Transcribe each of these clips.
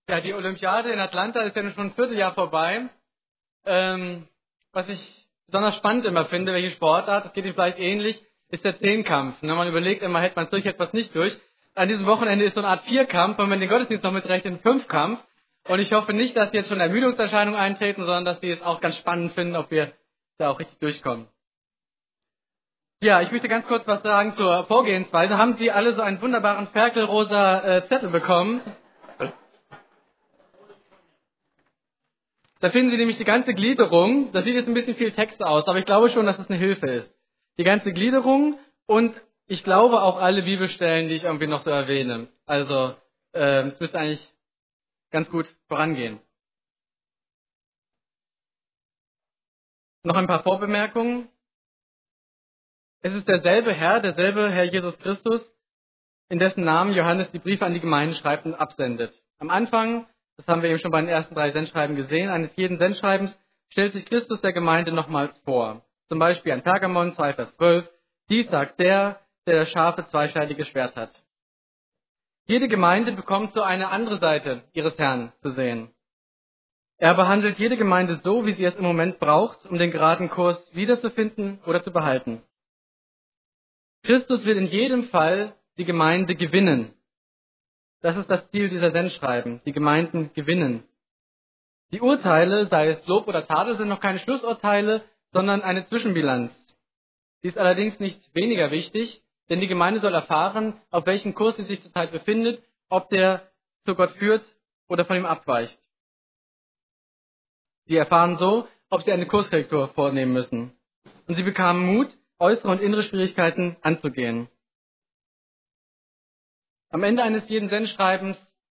Ja, die Olympiade in Atlanta ist ja nun schon ein Vierteljahr vorbei. Was ich besonders spannend immer finde, welche Sportart, das geht Ihnen vielleicht ähnlich, ist der Zehnkampf. Ne? Man überlegt immer, hält man es durch, hält man es nicht durch. An diesem Wochenende ist so eine Art Vierkampf, wenn man den Gottesdienst noch mitrechnet, ein Fünfkampf. Und ich hoffe nicht, dass jetzt schon Ermüdungserscheinungen eintreten, sondern dass Sie es auch ganz spannend finden, ob wir da auch richtig durchkommen. Ja, ich möchte ganz kurz was sagen zur Vorgehensweise. Haben Sie alle so einen wunderbaren ferkelrosa Zettel bekommen? Da finden Sie nämlich die ganze Gliederung. Das sieht jetzt ein bisschen viel Text aus, aber ich glaube schon, dass es eine Hilfe ist. Die ganze Gliederung und ich glaube auch alle Bibelstellen, die ich irgendwie noch so erwähne. Also es müsste eigentlich ganz gut vorangehen. Noch ein paar Vorbemerkungen. Es ist derselbe Herr Jesus Christus, in dessen Namen Johannes die Briefe an die Gemeinden schreibt und absendet. Am Anfang, das haben wir eben schon bei den ersten 3 Sendschreiben gesehen, eines jeden Sendschreibens stellt sich Christus der Gemeinde nochmals vor. Zum Beispiel an Pergamon 2, Vers 12. Dies sagt der das scharfe, zweischneidige Schwert hat. Jede Gemeinde bekommt so eine andere Seite ihres Herrn zu sehen. Er behandelt jede Gemeinde so, wie sie es im Moment braucht, um den geraden Kurs wiederzufinden oder zu behalten. Christus will in jedem Fall die Gemeinde gewinnen. Das ist das Ziel dieser Sendschreiben, die Gemeinden gewinnen. Die Urteile, sei es Lob oder Tadel, sind noch keine Schlussurteile, sondern eine Zwischenbilanz. Die ist allerdings nicht weniger wichtig, denn die Gemeinde soll erfahren, auf welchem Kurs sie sich zurzeit befindet, ob der zu Gott führt oder von ihm abweicht. Sie erfahren so, ob sie eine Kurskorrektur vornehmen müssen. Und sie bekamen Mut, äußere und innere Schwierigkeiten anzugehen. Am Ende eines jeden Sendschreibens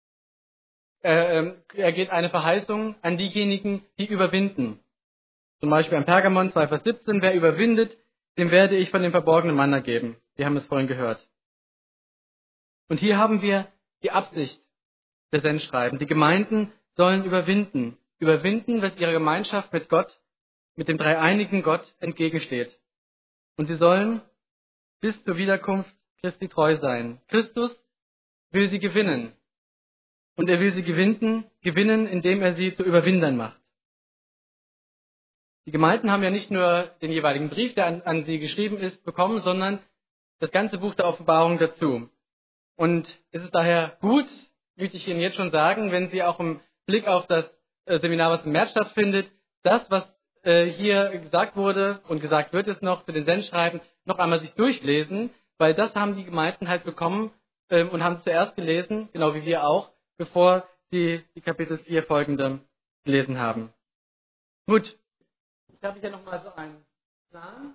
ergeht eine Verheißung an diejenigen, die überwinden. Zum Beispiel an Pergamon 2, Vers 17, wer überwindet, dem werde ich von dem verborgenen Manna geben. Wir haben es vorhin gehört. Und hier haben wir die Absicht der Sendschreiben. Die Gemeinden sollen überwinden. Überwinden, was ihrer Gemeinschaft mit Gott, mit dem dreieinigen Gott entgegensteht. Und sie sollen bis zur Wiederkunft Christi treu sein. Christus will sie gewinnen. Und er will sie gewinnen, indem er sie zu Überwindern macht. Die Gemeinden haben ja nicht nur den jeweiligen Brief, der an sie geschrieben ist, bekommen, sondern das ganze Buch der Offenbarung dazu. Und es ist daher gut, möchte ich Ihnen jetzt schon sagen, wenn Sie auch im Blick auf das Seminar, was im März stattfindet, das, was hier gesagt wurde und gesagt wird es noch zu den Sendschreiben, noch einmal sich durchlesen, weil das haben die Gemeinden halt bekommen und haben zuerst gelesen, genau wie wir auch, bevor sie die Kapitel 4 folgende gelesen haben. Gut, jetzt habe ich ja nochmal so einen Plan.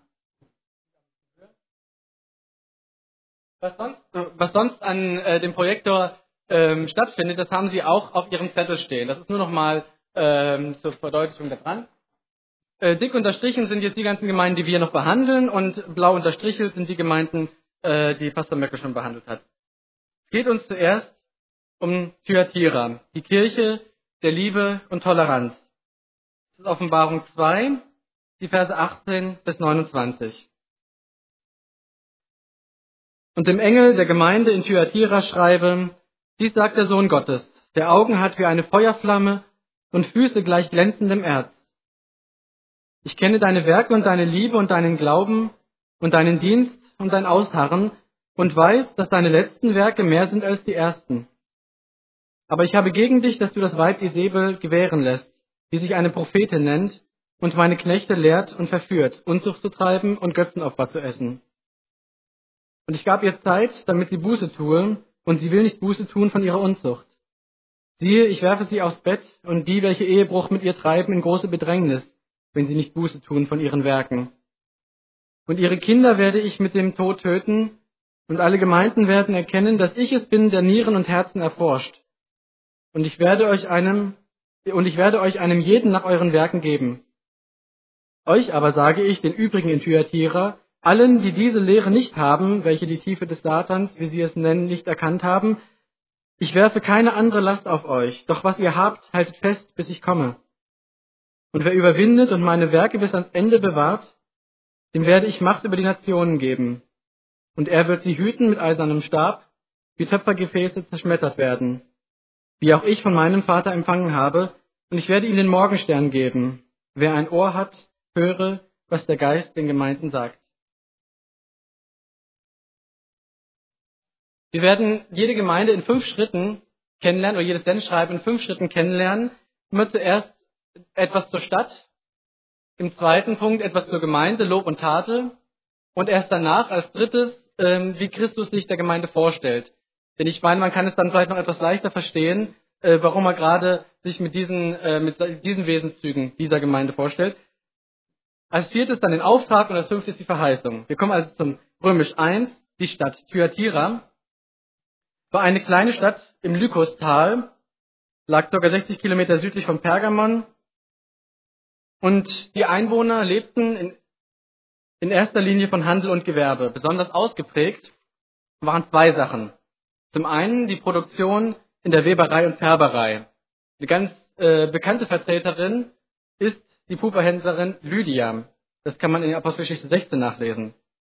Was sonst an dem Projektor stattfindet, das haben Sie auch auf Ihrem Zettel stehen. Das ist nur nochmal zur Verdeutlichung da dran. Dick unterstrichen sind jetzt die ganzen Gemeinden, die wir noch behandeln, und blau unterstrichelt sind die Gemeinden, die Pastor Möcke schon behandelt hat. Es geht uns zuerst um Thyatira, die Kirche der Liebe und Toleranz. Das ist Offenbarung 2, die Verse 18 bis 29. Und dem Engel der Gemeinde in Thyatira schreibe, dies sagt der Sohn Gottes, der Augen hat wie eine Feuerflamme und Füße gleich glänzendem Erz. Ich kenne deine Werke und deine Liebe und deinen Glauben und deinen Dienst und dein Ausharren und weiß, dass deine letzten Werke mehr sind als die ersten. Aber ich habe gegen dich, dass du das Weib Isabel gewähren lässt, die sich eine Prophetin nennt und meine Knechte lehrt und verführt, Unzucht zu treiben und Götzenopfer zu essen. Und ich gab ihr Zeit, damit sie Buße tue, und sie will nicht Buße tun von ihrer Unzucht. Siehe, ich werfe sie aufs Bett und die, welche Ehebruch mit ihr treiben, in große Bedrängnis, wenn sie nicht Buße tun von ihren Werken. Und ihre Kinder werde ich mit dem Tod töten, und alle Gemeinden werden erkennen, dass ich es bin, der Nieren und Herzen erforscht. Und ich werde euch einem jeden nach euren Werken geben. Euch aber sage ich, den übrigen in Thyatira, allen, die diese Lehre nicht haben, welche die Tiefe des Satans, wie sie es nennen, nicht erkannt haben, ich werfe keine andere Last auf euch, doch was ihr habt, haltet fest, bis ich komme. Und wer überwindet und meine Werke bis ans Ende bewahrt, dem werde ich Macht über die Nationen geben. Und er wird sie hüten mit eisernem Stab, wie Töpfergefäße zerschmettert werden. wie auch ich von meinem Vater empfangen habe, und ich werde ihm den Morgenstern geben. Wer ein Ohr hat, höre, was der Geist den Gemeinden sagt. Wir werden jede Gemeinde in 5 Schritten kennenlernen, oder jedes Sendschreiben in 5 Schritten kennenlernen. Immer zuerst etwas zur Stadt, im zweiten Punkt etwas zur Gemeinde, Lob und Tadel, und erst danach als drittes, wie Christus sich der Gemeinde vorstellt. Denn ich meine, man kann es dann vielleicht noch etwas leichter verstehen, warum er gerade sich mit diesen Wesenszügen dieser Gemeinde vorstellt. Als viertes dann den Auftrag und als fünftes die Verheißung. Wir kommen also zum Römisch 1, die Stadt Thyatira. War eine kleine Stadt im Lykostal, lag ca. 60 Kilometer südlich von Pergamon. Und die Einwohner lebten in erster Linie von Handel und Gewerbe. Besonders ausgeprägt waren 2 Sachen. Zum einen die Produktion in der Weberei und Färberei. Eine ganz bekannte Vertreterin ist die Puperhändlerin Lydia. Das kann man in der Apostelgeschichte 16 nachlesen.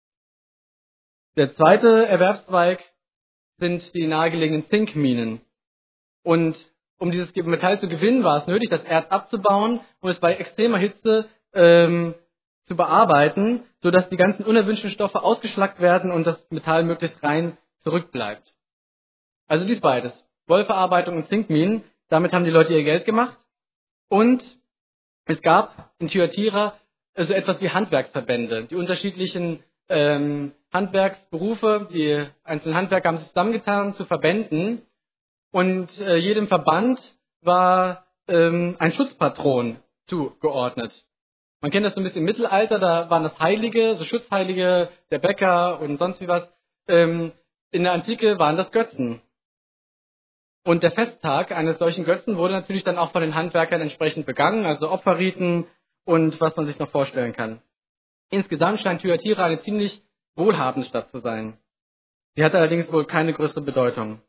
Der zweite Erwerbszweig sind die nahegelegenen Zinkminen. Und um dieses Metall zu gewinnen, war es nötig, das Erz abzubauen und es bei extremer Hitze zu bearbeiten, sodass die ganzen unerwünschten Stoffe ausgeschlackt werden und das Metall möglichst rein zurückbleibt. Also dies beides. Wollverarbeitung und Zinkminen. Damit haben die Leute ihr Geld gemacht. Und es gab in Thyatira so etwas wie Handwerksverbände. Die unterschiedlichen Handwerksberufe, die einzelnen Handwerker haben sich zusammengetan zu Verbänden. Und jedem Verband war ein Schutzpatron zugeordnet. Man kennt das so ein bisschen im Mittelalter, da waren das Heilige, so Schutzheilige, der Bäcker und sonst wie was. In der Antike waren das Götzen. Und der Festtag eines solchen Götzen wurde natürlich dann auch von den Handwerkern entsprechend begangen, also Opferriten und was man sich noch vorstellen kann. Insgesamt scheint Thyatira eine ziemlich wohlhabende Stadt zu sein. Sie hatte allerdings wohl keine größere Bedeutung.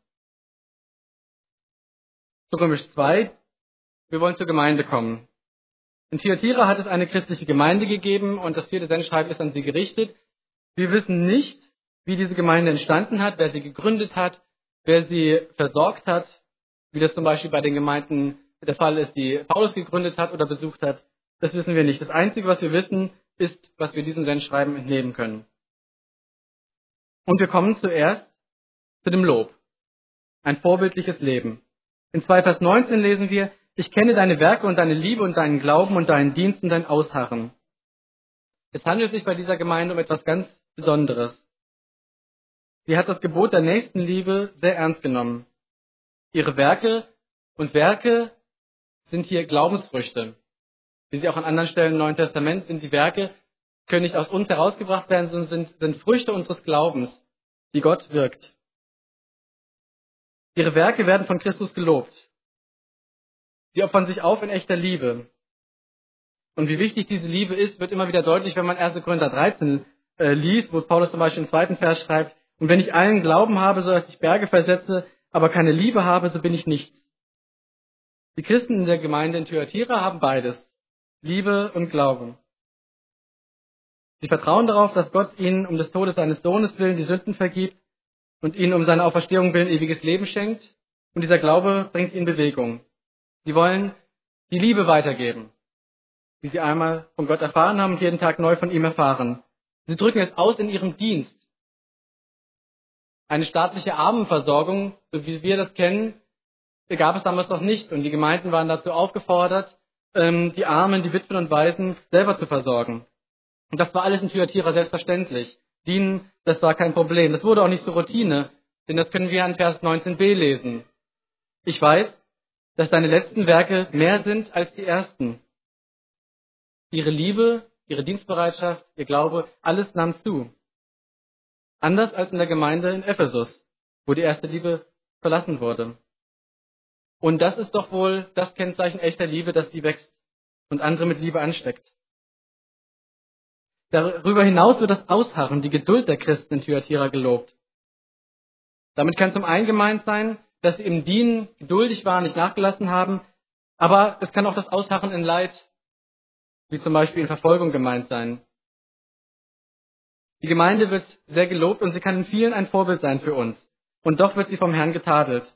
Zu Römisch 2, wir wollen zur Gemeinde kommen. In Thyatira hat es eine christliche Gemeinde gegeben und das 4. Sendschreiben ist an sie gerichtet. Wir wissen nicht, wie diese Gemeinde entstanden hat, wer sie gegründet hat, wer sie versorgt hat, wie das zum Beispiel bei den Gemeinden der Fall ist, die Paulus gegründet hat oder besucht hat. Das wissen wir nicht. Das Einzige, was wir wissen, ist, was wir diesem Sendschreiben entnehmen können. Und wir kommen zuerst zu dem Lob. Ein vorbildliches Leben. In 2 Vers 19 lesen wir, ich kenne deine Werke und deine Liebe und deinen Glauben und deinen Dienst und dein Ausharren. Es handelt sich bei dieser Gemeinde um etwas ganz Besonderes. Sie hat das Gebot der Nächstenliebe sehr ernst genommen. Ihre Werke sind hier Glaubensfrüchte. Wie sie auch an anderen Stellen im Neuen Testament sind, die Werke können nicht aus uns herausgebracht werden, sondern sind Früchte unseres Glaubens, die Gott wirkt. Ihre Werke werden von Christus gelobt. Sie opfern sich auf in echter Liebe. Und wie wichtig diese Liebe ist, wird immer wieder deutlich, wenn man 1. Korinther 13 liest, wo Paulus zum Beispiel im 2. Vers schreibt, und wenn ich allen Glauben habe, so dass ich Berge versetze, aber keine Liebe habe, so bin ich nichts. Die Christen in der Gemeinde in Thyatira haben beides, Liebe und Glauben. Sie vertrauen darauf, dass Gott ihnen um des Todes seines Sohnes willen die Sünden vergibt und ihnen um seine Auferstehung willen ewiges Leben schenkt. Und dieser Glaube bringt ihnen Bewegung. Sie wollen die Liebe weitergeben, die sie einmal von Gott erfahren haben und jeden Tag neu von ihm erfahren. Sie drücken es aus in ihrem Dienst. Eine staatliche Armenversorgung, so wie wir das kennen, gab es damals noch nicht. Und die Gemeinden waren dazu aufgefordert, die Armen, die Witwen und Waisen selber zu versorgen. Und das war alles in Thyatira selbstverständlich. Dienen, das war kein Problem. Das wurde auch nicht zur Routine, denn das können wir an Vers 19b lesen. Ich weiß, dass deine letzten Werke mehr sind als die ersten. Ihre Liebe, ihre Dienstbereitschaft, ihr Glaube, alles nahm zu. Anders als in der Gemeinde in Ephesus, wo die erste Liebe verlassen wurde. Und das ist doch wohl das Kennzeichen echter Liebe, dass sie wächst und andere mit Liebe ansteckt. Darüber hinaus wird das Ausharren, die Geduld der Christen in Thyatira gelobt. Damit kann zum einen gemeint sein, dass sie im Dienen geduldig waren, nicht nachgelassen haben, aber es kann auch das Ausharren in Leid, wie zum Beispiel in Verfolgung gemeint sein. Die Gemeinde wird sehr gelobt und sie kann in vielen ein Vorbild sein für uns. Und doch wird sie vom Herrn getadelt.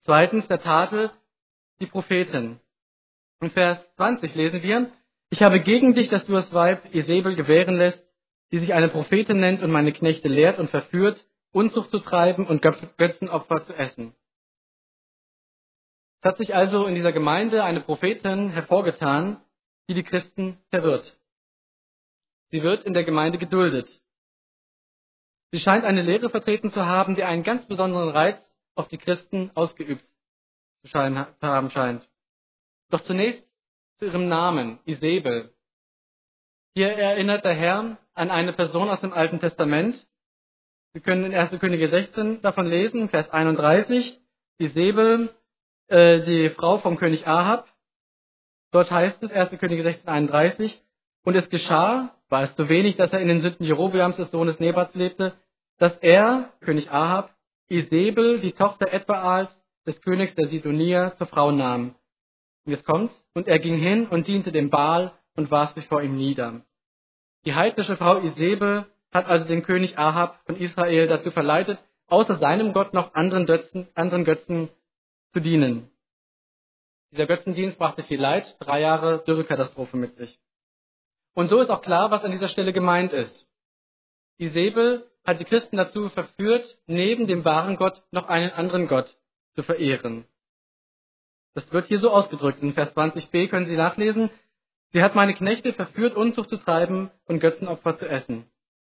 Zweitens der Tadel, die Propheten. In Vers 20 lesen wir: Ich habe gegen dich, dass du das Weib Isebel gewähren lässt, die sich eine Prophetin nennt und meine Knechte lehrt und verführt, Unzucht zu treiben und Götzenopfer zu essen. Es hat sich also in dieser Gemeinde eine Prophetin hervorgetan, die die Christen verwirrt. Sie wird in der Gemeinde geduldet. Sie scheint eine Lehre vertreten zu haben, die einen ganz besonderen Reiz auf die Christen ausgeübt zu haben scheint. Doch zunächst zu ihrem Namen, Isebel. Hier erinnert der Herr an eine Person aus dem Alten Testament. Wir können in 1. Könige 16 davon lesen, Vers 31, Isebel, die Frau vom König Ahab. Dort heißt es, 1. Könige 16, 31, und es geschah, war es zu wenig, dass er in den Sünden Jerobeams des Sohnes Nebats lebte, dass er, König Ahab, Isebel, die Tochter Edbaals, des Königs der Sidonier, zur Frau nahm. Und jetzt kommt's, und er ging hin und diente dem Baal und warf sich vor ihm nieder. Die heidnische Frau Isebel hat also den König Ahab von Israel dazu verleitet, außer seinem Gott noch anderen Götzen zu dienen. Dieser Götzendienst brachte viel Leid, 3 Jahre Dürrekatastrophe mit sich. Und so ist auch klar, was an dieser Stelle gemeint ist. Isebel hat die Christen dazu verführt, neben dem wahren Gott noch einen anderen Gott zu verehren. Das wird hier so ausgedrückt. In Vers 20b können Sie nachlesen: Sie hat meine Knechte verführt, Unzucht zu treiben und Götzenopfer zu essen.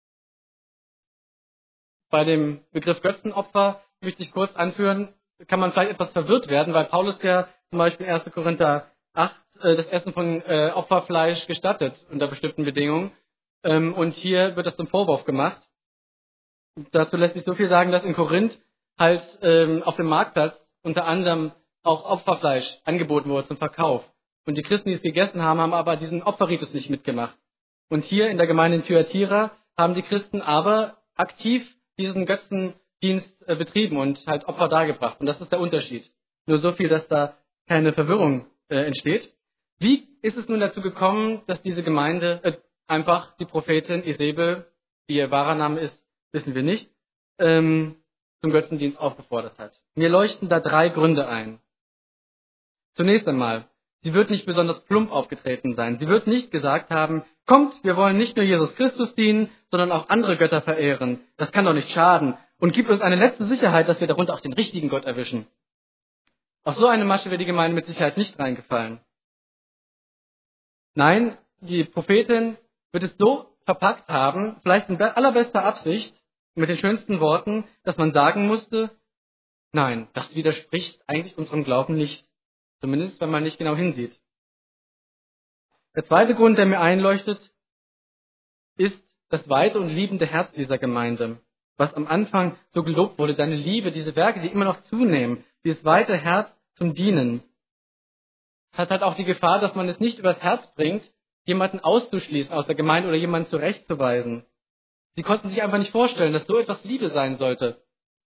Bei dem Begriff Götzenopfer möchte ich kurz anführen, kann man vielleicht etwas verwirrt werden, weil Paulus ja zum Beispiel 1. Korinther 8 das Essen von Opferfleisch gestattet unter bestimmten Bedingungen. Und hier wird das zum Vorwurf gemacht. Dazu lässt sich so viel sagen, dass in Korinth halt auf dem Marktplatz unter anderem auch Opferfleisch angeboten wurde zum Verkauf. Und die Christen, die es gegessen haben, haben aber diesen Opferritus nicht mitgemacht. Und hier in der Gemeinde in Thyatira haben die Christen aber aktiv diesen Götzendienst betrieben und halt Opfer dargebracht. Und das ist der Unterschied. Nur so viel, dass da keine Verwirrung entsteht. Wie ist es nun dazu gekommen, dass diese Gemeinde einfach die Prophetin Isebel, die ihr wahrer Name ist, wissen wir nicht, zum Götzendienst aufgefordert hat? Mir leuchten da 3 Gründe ein. Zunächst einmal, sie wird nicht besonders plump aufgetreten sein. Sie wird nicht gesagt haben: Kommt, wir wollen nicht nur Jesus Christus dienen, sondern auch andere Götter verehren. Das kann doch nicht schaden. Und gibt uns eine letzte Sicherheit, dass wir darunter auch den richtigen Gott erwischen. Auf so eine Masche wäre die Gemeinde mit Sicherheit nicht reingefallen. Nein, die Prophetin wird es so verpackt haben, vielleicht in allerbester Absicht, mit den schönsten Worten, dass man sagen musste: Nein, das widerspricht eigentlich unserem Glauben nicht. Zumindest, wenn man nicht genau hinsieht. Der zweite Grund, der mir einleuchtet, ist das weite und liebende Herz dieser Gemeinde, was am Anfang so gelobt wurde, seine Liebe, diese Werke, die immer noch zunehmen, dieses weite Herz zum Dienen. Es hat halt auch die Gefahr, dass man es nicht übers Herz bringt, jemanden auszuschließen aus der Gemeinde oder jemanden zurechtzuweisen. Sie konnten sich einfach nicht vorstellen, dass so etwas Liebe sein sollte.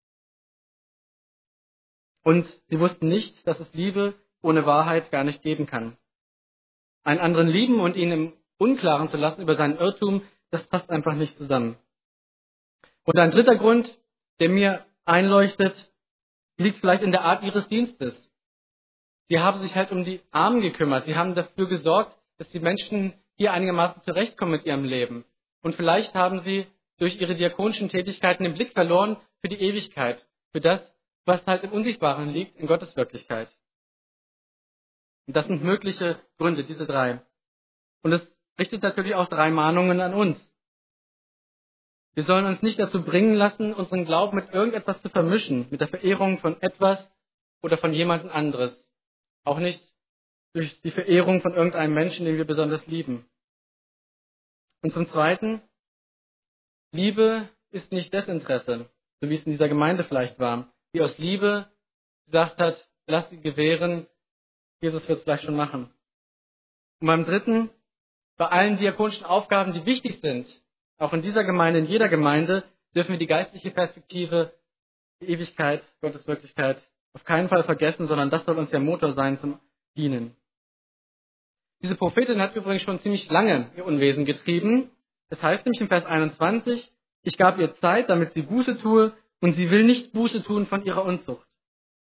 Und sie wussten nicht, dass es Liebe ohne Wahrheit gar nicht geben kann. Einen anderen lieben und ihn im Unklaren zu lassen über seinen Irrtum, das passt einfach nicht zusammen. Und ein dritter Grund, der mir einleuchtet, liegt vielleicht in der Art ihres Dienstes. Sie haben sich halt um die Armen gekümmert. Sie haben dafür gesorgt, dass die Menschen hier einigermaßen zurechtkommen mit ihrem Leben. Und vielleicht haben sie durch ihre diakonischen Tätigkeiten den Blick verloren für die Ewigkeit, für das, was halt im Unsichtbaren liegt, in Gottes Wirklichkeit. Und das sind mögliche Gründe, diese 3. Und es richtet natürlich auch 3 Mahnungen an uns. Wir sollen uns nicht dazu bringen lassen, unseren Glauben mit irgendetwas zu vermischen, mit der Verehrung von etwas oder von jemandem anderes. Auch nicht durch die Verehrung von irgendeinem Menschen, den wir besonders lieben. Und zum Zweiten, Liebe ist nicht Desinteresse, so wie es in dieser Gemeinde vielleicht war, die aus Liebe gesagt hat: Lass sie gewähren, Jesus wird es gleich schon machen. Und beim Dritten, bei allen diakonischen Aufgaben, die wichtig sind, auch in dieser Gemeinde, in jeder Gemeinde, dürfen wir die geistliche Perspektive, die Ewigkeit, Gottes Wirklichkeit auf keinen Fall vergessen, sondern das soll uns der Motor sein zum Dienen. Diese Prophetin hat übrigens schon ziemlich lange ihr Unwesen getrieben. Es heißt nämlich in Vers 21, ich gab ihr Zeit, damit sie Buße tue, und sie will nicht Buße tun von ihrer Unzucht.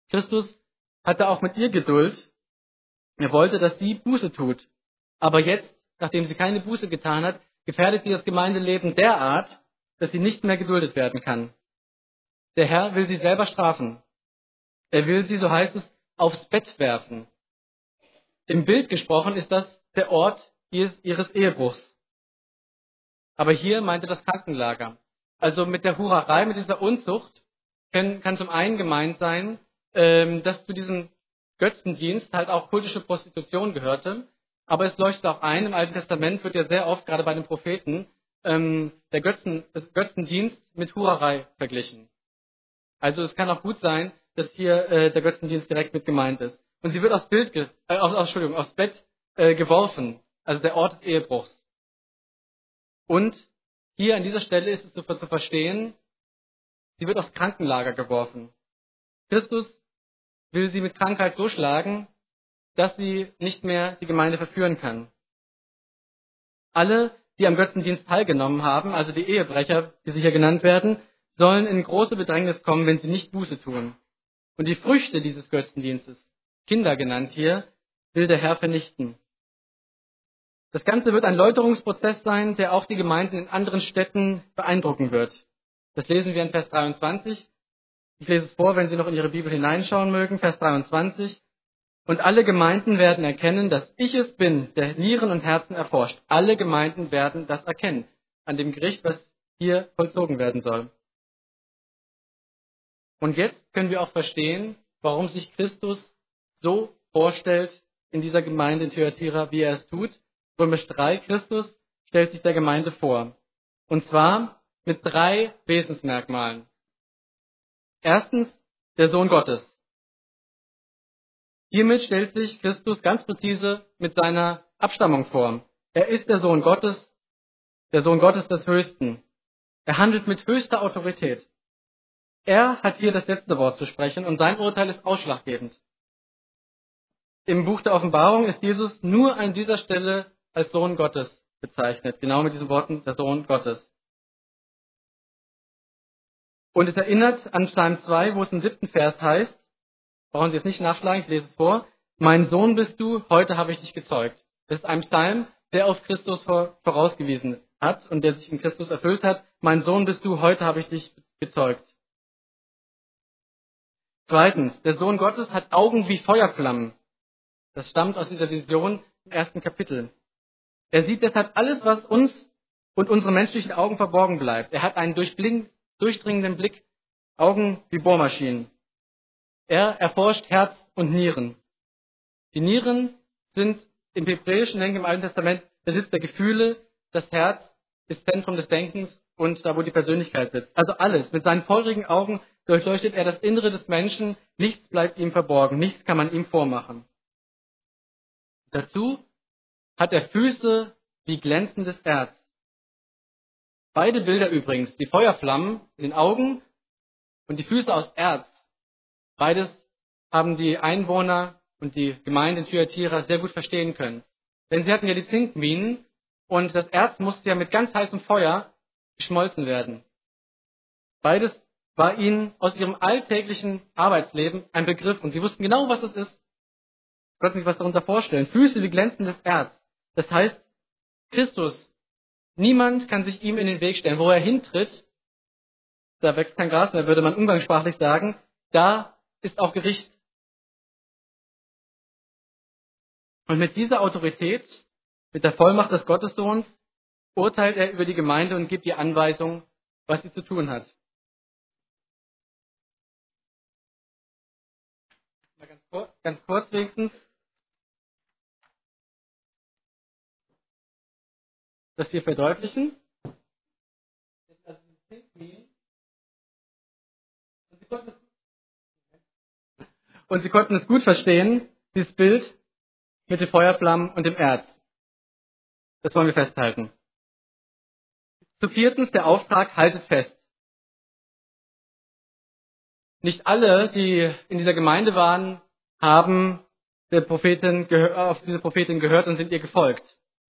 Christus hatte auch mit ihr Geduld. Er wollte, dass sie Buße tut. Aber jetzt, nachdem sie keine Buße getan hat, gefährdet sie das Gemeindeleben derart, dass sie nicht mehr geduldet werden kann. Der Herr will sie selber strafen. Er will sie, so heißt es, aufs Bett werfen. Im Bild gesprochen ist das der Ort ihres Ehebruchs. Aber hier meinte das Krankenlager. Also mit der Hurerei, mit dieser Unzucht kann zum einen gemeint sein, dass zu diesem Götzendienst halt auch kultische Prostitution gehörte. Aber es leuchtet auch ein, im Alten Testament wird ja sehr oft, gerade bei den Propheten, der Götzendienst mit Hurerei verglichen. Also es kann auch gut sein, dass hier der Götzendienst direkt mit gemeint ist. Und sie wird aufs Bett geworfen, also der Ort des Ehebruchs. Und hier an dieser Stelle ist es zu verstehen, sie wird aufs Krankenlager geworfen. Christus will sie mit Krankheit so schlagen, dass sie nicht mehr die Gemeinde verführen kann. Alle, die am Götzendienst teilgenommen haben, also die Ehebrecher, die sicher genannt werden, sollen in große Bedrängnis kommen, wenn sie nicht Buße tun. Und die Früchte dieses Götzendienstes, Kinder genannt hier, will der Herr vernichten. Das Ganze wird ein Läuterungsprozess sein, der auch die Gemeinden in anderen Städten beeindrucken wird. Das lesen wir in Vers 23. Ich lese es vor, wenn Sie noch in Ihre Bibel hineinschauen mögen. Vers 23. Und alle Gemeinden werden erkennen, dass ich es bin, der Nieren und Herzen erforscht. Alle Gemeinden werden das erkennen, an dem Gericht, was hier vollzogen werden soll. Und jetzt können wir auch verstehen, warum sich Christus so vorstellt in dieser Gemeinde in Thyatira, wie er es tut. Römisch 3, Christus stellt sich der Gemeinde vor. Und zwar mit 3 Wesensmerkmalen. Erstens, der Sohn Gottes. Hiermit stellt sich Christus ganz präzise mit seiner Abstammung vor. Er ist der Sohn Gottes des Höchsten. Er handelt mit höchster Autorität. Er hat hier das letzte Wort zu sprechen und sein Urteil ist ausschlaggebend. Im Buch der Offenbarung ist Jesus nur an dieser Stelle als Sohn Gottes bezeichnet. Genau mit diesen Worten, der Sohn Gottes. Und es erinnert an Psalm 2, wo es im 7. Vers heißt, brauchen Sie es nicht nachschlagen, ich lese es vor, mein Sohn bist du, heute habe ich dich gezeugt. Das ist ein Psalm, der auf Christus vorausgewiesen hat und der sich in Christus erfüllt hat. Mein Sohn bist du, heute habe ich dich gezeugt. Zweitens, der Sohn Gottes hat Augen wie Feuerflammen. Das stammt aus dieser Vision im 1. Kapitel. Er sieht deshalb alles, was uns und unseren menschlichen Augen verborgen bleibt. Er hat einen durchdringenden Blick, Augen wie Bohrmaschinen. Er erforscht Herz und Nieren. Die Nieren sind im Hebräischen, im Alten Testament, der Sitz der Gefühle. Das Herz ist Zentrum des Denkens und da, wo die Persönlichkeit sitzt. Also alles. Mit seinen feurigen Augen durchleuchtet er das Innere des Menschen. Nichts bleibt ihm verborgen. Nichts kann man ihm vormachen. Dazu hat er Füße wie glänzendes Erz. Beide Bilder übrigens, die Feuerflammen in den Augen und die Füße aus Erz, beides haben die Einwohner und die Gemeinde in Thyatira sehr gut verstehen können. Denn sie hatten ja die Zinkminen und das Erz musste ja mit ganz heißem Feuer geschmolzen werden. Beides war ihnen aus ihrem alltäglichen Arbeitsleben ein Begriff und sie wussten genau, was es ist. Sie konnten sich was darunter vorstellen. Füße wie glänzendes Erz. Das heißt, Christus, niemand kann sich ihm in den Weg stellen. Wo er hintritt, da wächst kein Gras mehr, würde man umgangssprachlich sagen, da ist auch Gericht. Und mit dieser Autorität, mit der Vollmacht des Gottessohns, urteilt er über die Gemeinde und gibt ihr Anweisung, was sie zu tun hat. Mal ganz kurz wenigstens. Das hier verdeutlichen. Und sie konnten es gut verstehen, dieses Bild mit den Feuerflammen und dem Erz. Das wollen wir festhalten. Zu viertens, der Auftrag, haltet fest. Nicht alle, die in dieser Gemeinde waren, haben auf diese Prophetin gehört und sind ihr gefolgt.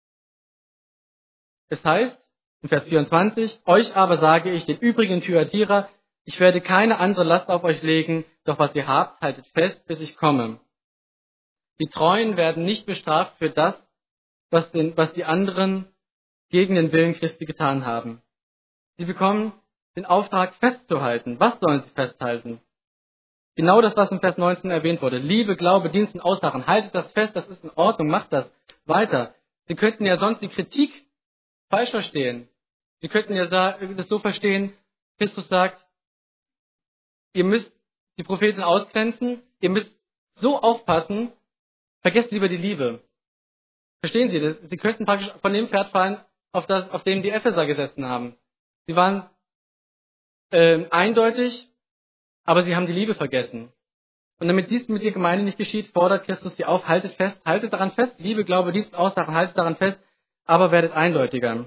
Es heißt, in Vers 24, euch aber sage ich, den übrigen Thyatira, ich werde keine andere Last auf euch legen, Doch was ihr habt, haltet fest, bis ich komme. Die Treuen werden nicht bestraft für das, was die anderen gegen den Willen Christi getan haben. Sie bekommen den Auftrag festzuhalten. Was sollen sie festhalten? Genau das, was in Vers 19 erwähnt wurde. Liebe, Glaube, Dienst und Ausharren. Haltet das fest, das ist in Ordnung, macht das weiter. Sie könnten ja sonst die Kritik falsch verstehen. Sie könnten ja das so verstehen, Christus sagt, ihr müsst die Propheten ausgrenzen, ihr müsst so aufpassen, vergesst lieber die Liebe. Verstehen Sie das? Sie könnten praktisch von dem Pferd fallen, auf dem die Epheser gesessen haben. Sie waren eindeutig, aber sie haben die Liebe vergessen. Und damit dies mit der Gemeinde nicht geschieht, fordert Christus sie auf, haltet fest, haltet daran fest, Liebe, Glaube, Dienst, Aussagen, haltet daran fest, aber werdet eindeutiger.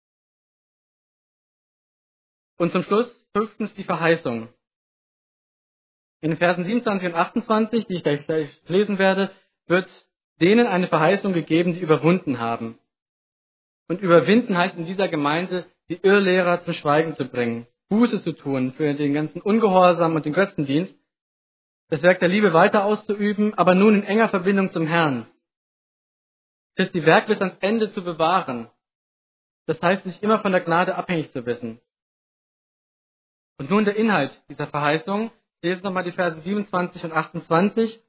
Und zum Schluss, 5. die Verheißung. In den Versen 27 und 28, die ich gleich lesen werde, wird denen eine Verheißung gegeben, die überwunden haben. Und überwinden heißt in dieser Gemeinde, die Irrlehrer zum Schweigen zu bringen, Buße zu tun für den ganzen Ungehorsam und den Götzendienst, das Werk der Liebe weiter auszuüben, aber nun in enger Verbindung zum Herrn. Christi Werk bis ans Ende zu bewahren. Das heißt, sich immer von der Gnade abhängig zu wissen. Und nun der Inhalt dieser Verheißung. Ich lese nochmal die Verse 27 und 28.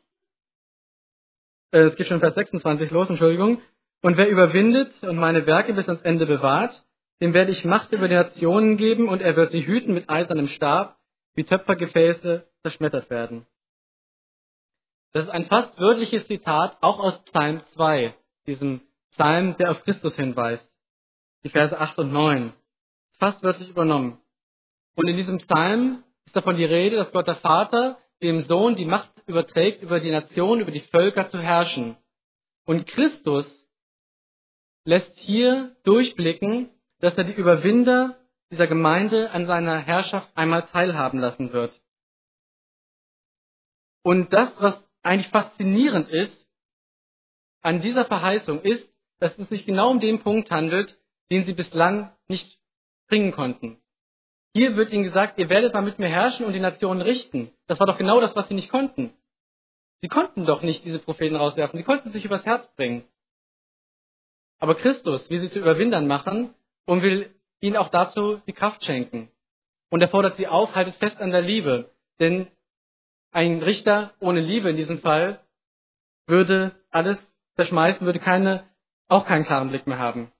Es geht schon Vers 26 los, Entschuldigung. Und wer überwindet und meine Werke bis ans Ende bewahrt, dem werde ich Macht über die Nationen geben und er wird sie hüten mit eisernem Stab, wie Töpfergefäße zerschmettert werden. Das ist ein fast wörtliches Zitat, auch aus Psalm 2, diesem Psalm, der auf Christus hinweist. Die Verse 8 und 9. Ist fast wörtlich übernommen. Und in diesem Psalm ist davon die Rede, dass Gott der Vater dem Sohn die Macht überträgt, über die Nation, über die Völker zu herrschen. Und Christus lässt hier durchblicken, dass er die Überwinder dieser Gemeinde an seiner Herrschaft einmal teilhaben lassen wird. Und das, was eigentlich faszinierend ist an dieser Verheißung, ist, dass es sich genau um den Punkt handelt, den sie bislang nicht bringen konnten. Hier wird ihnen gesagt, ihr werdet mal mit mir herrschen und die Nationen richten. Das war doch genau das, was sie nicht konnten. Sie konnten doch nicht diese Propheten rauswerfen. Sie konnten sich übers Herz bringen. Aber Christus will sie zu Überwindern machen und will ihnen auch dazu die Kraft schenken. Und er fordert sie auf, haltet fest an der Liebe. Denn ein Richter ohne Liebe in diesem Fall würde alles zerschmeißen, würde auch keinen klaren Blick mehr haben.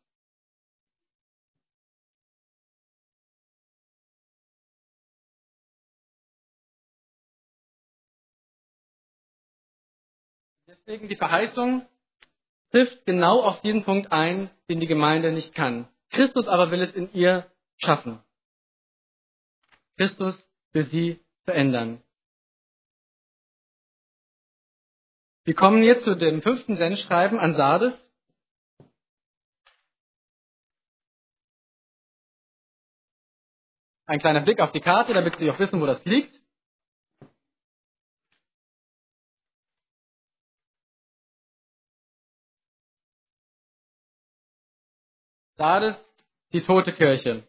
Deswegen die Verheißung trifft genau auf diesen Punkt ein, den die Gemeinde nicht kann. Christus aber will es in ihr schaffen. Christus will sie verändern. Wir kommen jetzt zu dem 5. Sendschreiben an Sardes. Ein kleiner Blick auf die Karte, damit Sie auch wissen, wo das liegt. Sardes, die tote Kirche.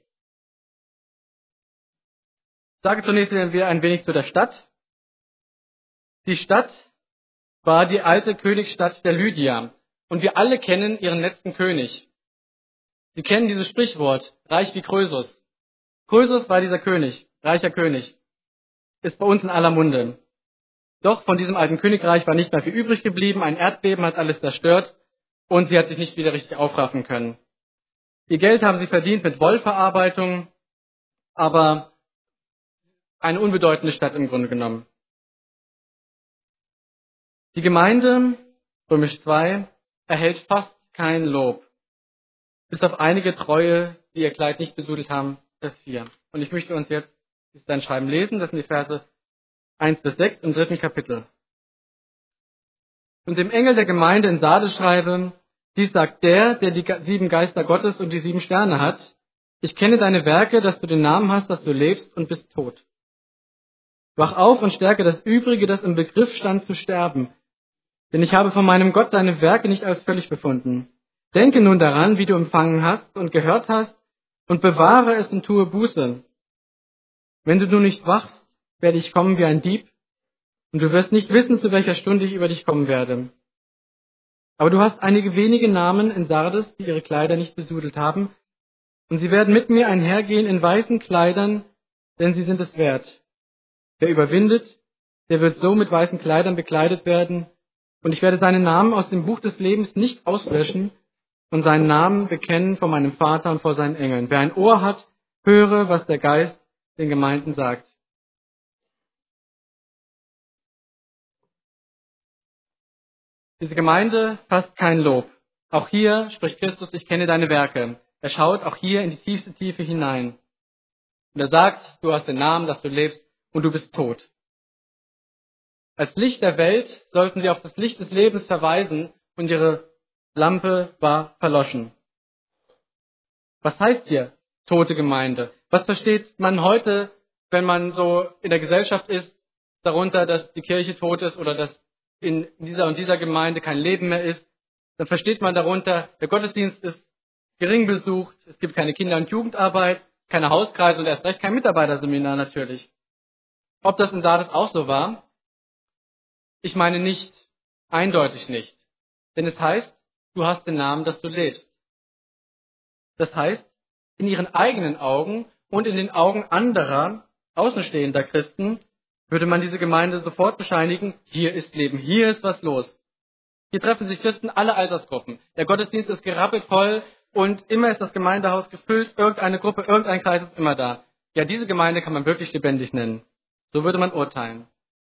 Ich sage zunächst ein wenig zu der Stadt. Die Stadt war die alte Königsstadt der Lydia. Und wir alle kennen ihren letzten König. Sie kennen dieses Sprichwort, reich wie Krösus. Krösus war dieser König, reicher König. Ist bei uns in aller Munde. Doch von diesem alten Königreich war nicht mehr viel übrig geblieben. Ein Erdbeben hat alles zerstört und sie hat sich nicht wieder richtig aufraffen können. Ihr Geld haben sie verdient mit Wollverarbeitung, aber eine unbedeutende Stadt im Grunde genommen. Die Gemeinde, Römisch 2, erhält fast kein Lob. Bis auf einige Treue, die ihr Kleid nicht besudelt haben, Vers 4. Und ich möchte uns jetzt sein Schreiben lesen, das sind die Verse 1 bis 6 im 3. Kapitel. Und dem Engel der Gemeinde in Sardes schreibe, dies sagt der die 7 Geister Gottes und die 7 Sterne hat. Ich kenne deine Werke, dass du den Namen hast, dass du lebst und bist tot. Wach auf und stärke das Übrige, das im Begriff stand zu sterben. Denn ich habe von meinem Gott deine Werke nicht als völlig befunden. Denke nun daran, wie du empfangen hast und gehört hast, und bewahre es und tue Buße. Wenn du nun nicht wachst, werde ich kommen wie ein Dieb, und du wirst nicht wissen, zu welcher Stunde ich über dich kommen werde. Aber du hast einige wenige Namen in Sardes, die ihre Kleider nicht besudelt haben, und sie werden mit mir einhergehen in weißen Kleidern, denn sie sind es wert. Wer überwindet, der wird so mit weißen Kleidern bekleidet werden, und ich werde seinen Namen aus dem Buch des Lebens nicht auslöschen und seinen Namen bekennen vor meinem Vater und vor seinen Engeln. Wer ein Ohr hat, höre, was der Geist den Gemeinden sagt. Diese Gemeinde fasst kein Lob. Auch hier spricht Christus, ich kenne deine Werke. Er schaut auch hier in die tiefste Tiefe hinein. Und er sagt, du hast den Namen, dass du lebst, und du bist tot. Als Licht der Welt sollten sie auf das Licht des Lebens verweisen, und ihre Lampe war verloschen. Was heißt hier tote Gemeinde? Was versteht man heute, wenn man so in der Gesellschaft ist, darunter, dass die Kirche tot ist oder dass in dieser und dieser Gemeinde kein Leben mehr ist? Dann versteht man darunter, der Gottesdienst ist gering besucht, es gibt keine Kinder- und Jugendarbeit, keine Hauskreise und erst recht kein Mitarbeiterseminar natürlich. Ob das in Sardes auch so war? Ich meine nicht, eindeutig nicht. Denn es heißt, du hast den Namen, dass du lebst. Das heißt, in ihren eigenen Augen und in den Augen anderer, außenstehender Christen, würde man diese Gemeinde sofort bescheinigen, hier ist Leben, hier ist was los. Hier treffen sich Christen aller Altersgruppen. Der Gottesdienst ist gerappelt voll und immer ist das Gemeindehaus gefüllt, irgendeine Gruppe, irgendein Kreis ist immer da. Ja, diese Gemeinde kann man wirklich lebendig nennen. So würde man urteilen.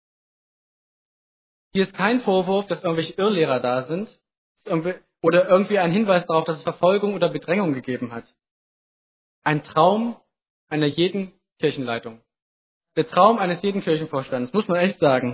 Hier ist kein Vorwurf, dass irgendwelche Irrlehrer da sind oder irgendwie ein Hinweis darauf, dass es Verfolgung oder Bedrängung gegeben hat. Ein Traum einer jeden Kirchenleitung. Der Traum eines jeden Kirchenvorstands, muss man echt sagen.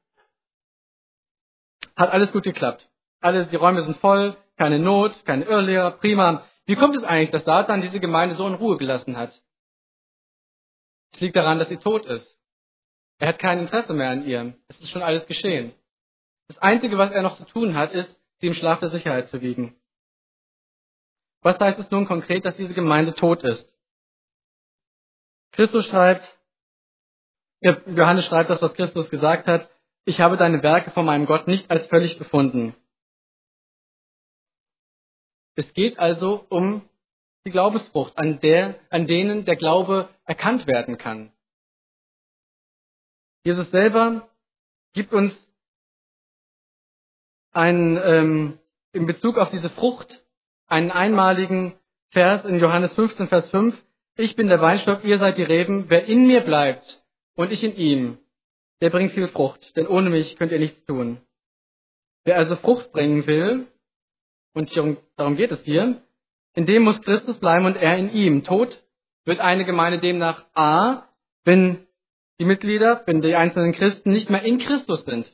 Hat alles gut geklappt. Die Räume sind voll, keine Not, keine Irrlehrer, prima. Wie kommt es eigentlich, dass Satan diese Gemeinde so in Ruhe gelassen hat? Es liegt daran, dass sie tot ist. Er hat kein Interesse mehr an ihr. Es ist schon alles geschehen. Das Einzige, was er noch zu tun hat, ist, sie im Schlaf der Sicherheit zu wiegen. Was heißt es nun konkret, dass diese Gemeinde tot ist? Johannes schreibt das, was Christus gesagt hat, ich habe deine Werke vor meinem Gott nicht als völlig befunden. Es geht also um die Glaubensfrucht, an denen der Glaube erkannt werden kann. Jesus selber gibt uns in Bezug auf diese Frucht einen einmaligen Vers in Johannes 15, Vers 5. Ich bin der Weinstock, ihr seid die Reben. Wer in mir bleibt und ich in ihm, der bringt viel Frucht, denn ohne mich könnt ihr nichts tun. Wer also Frucht bringen will, und darum geht es hier, in dem muss Christus bleiben und er in ihm. Tot wird eine Gemeinde demnach wenn die einzelnen Christen nicht mehr in Christus sind.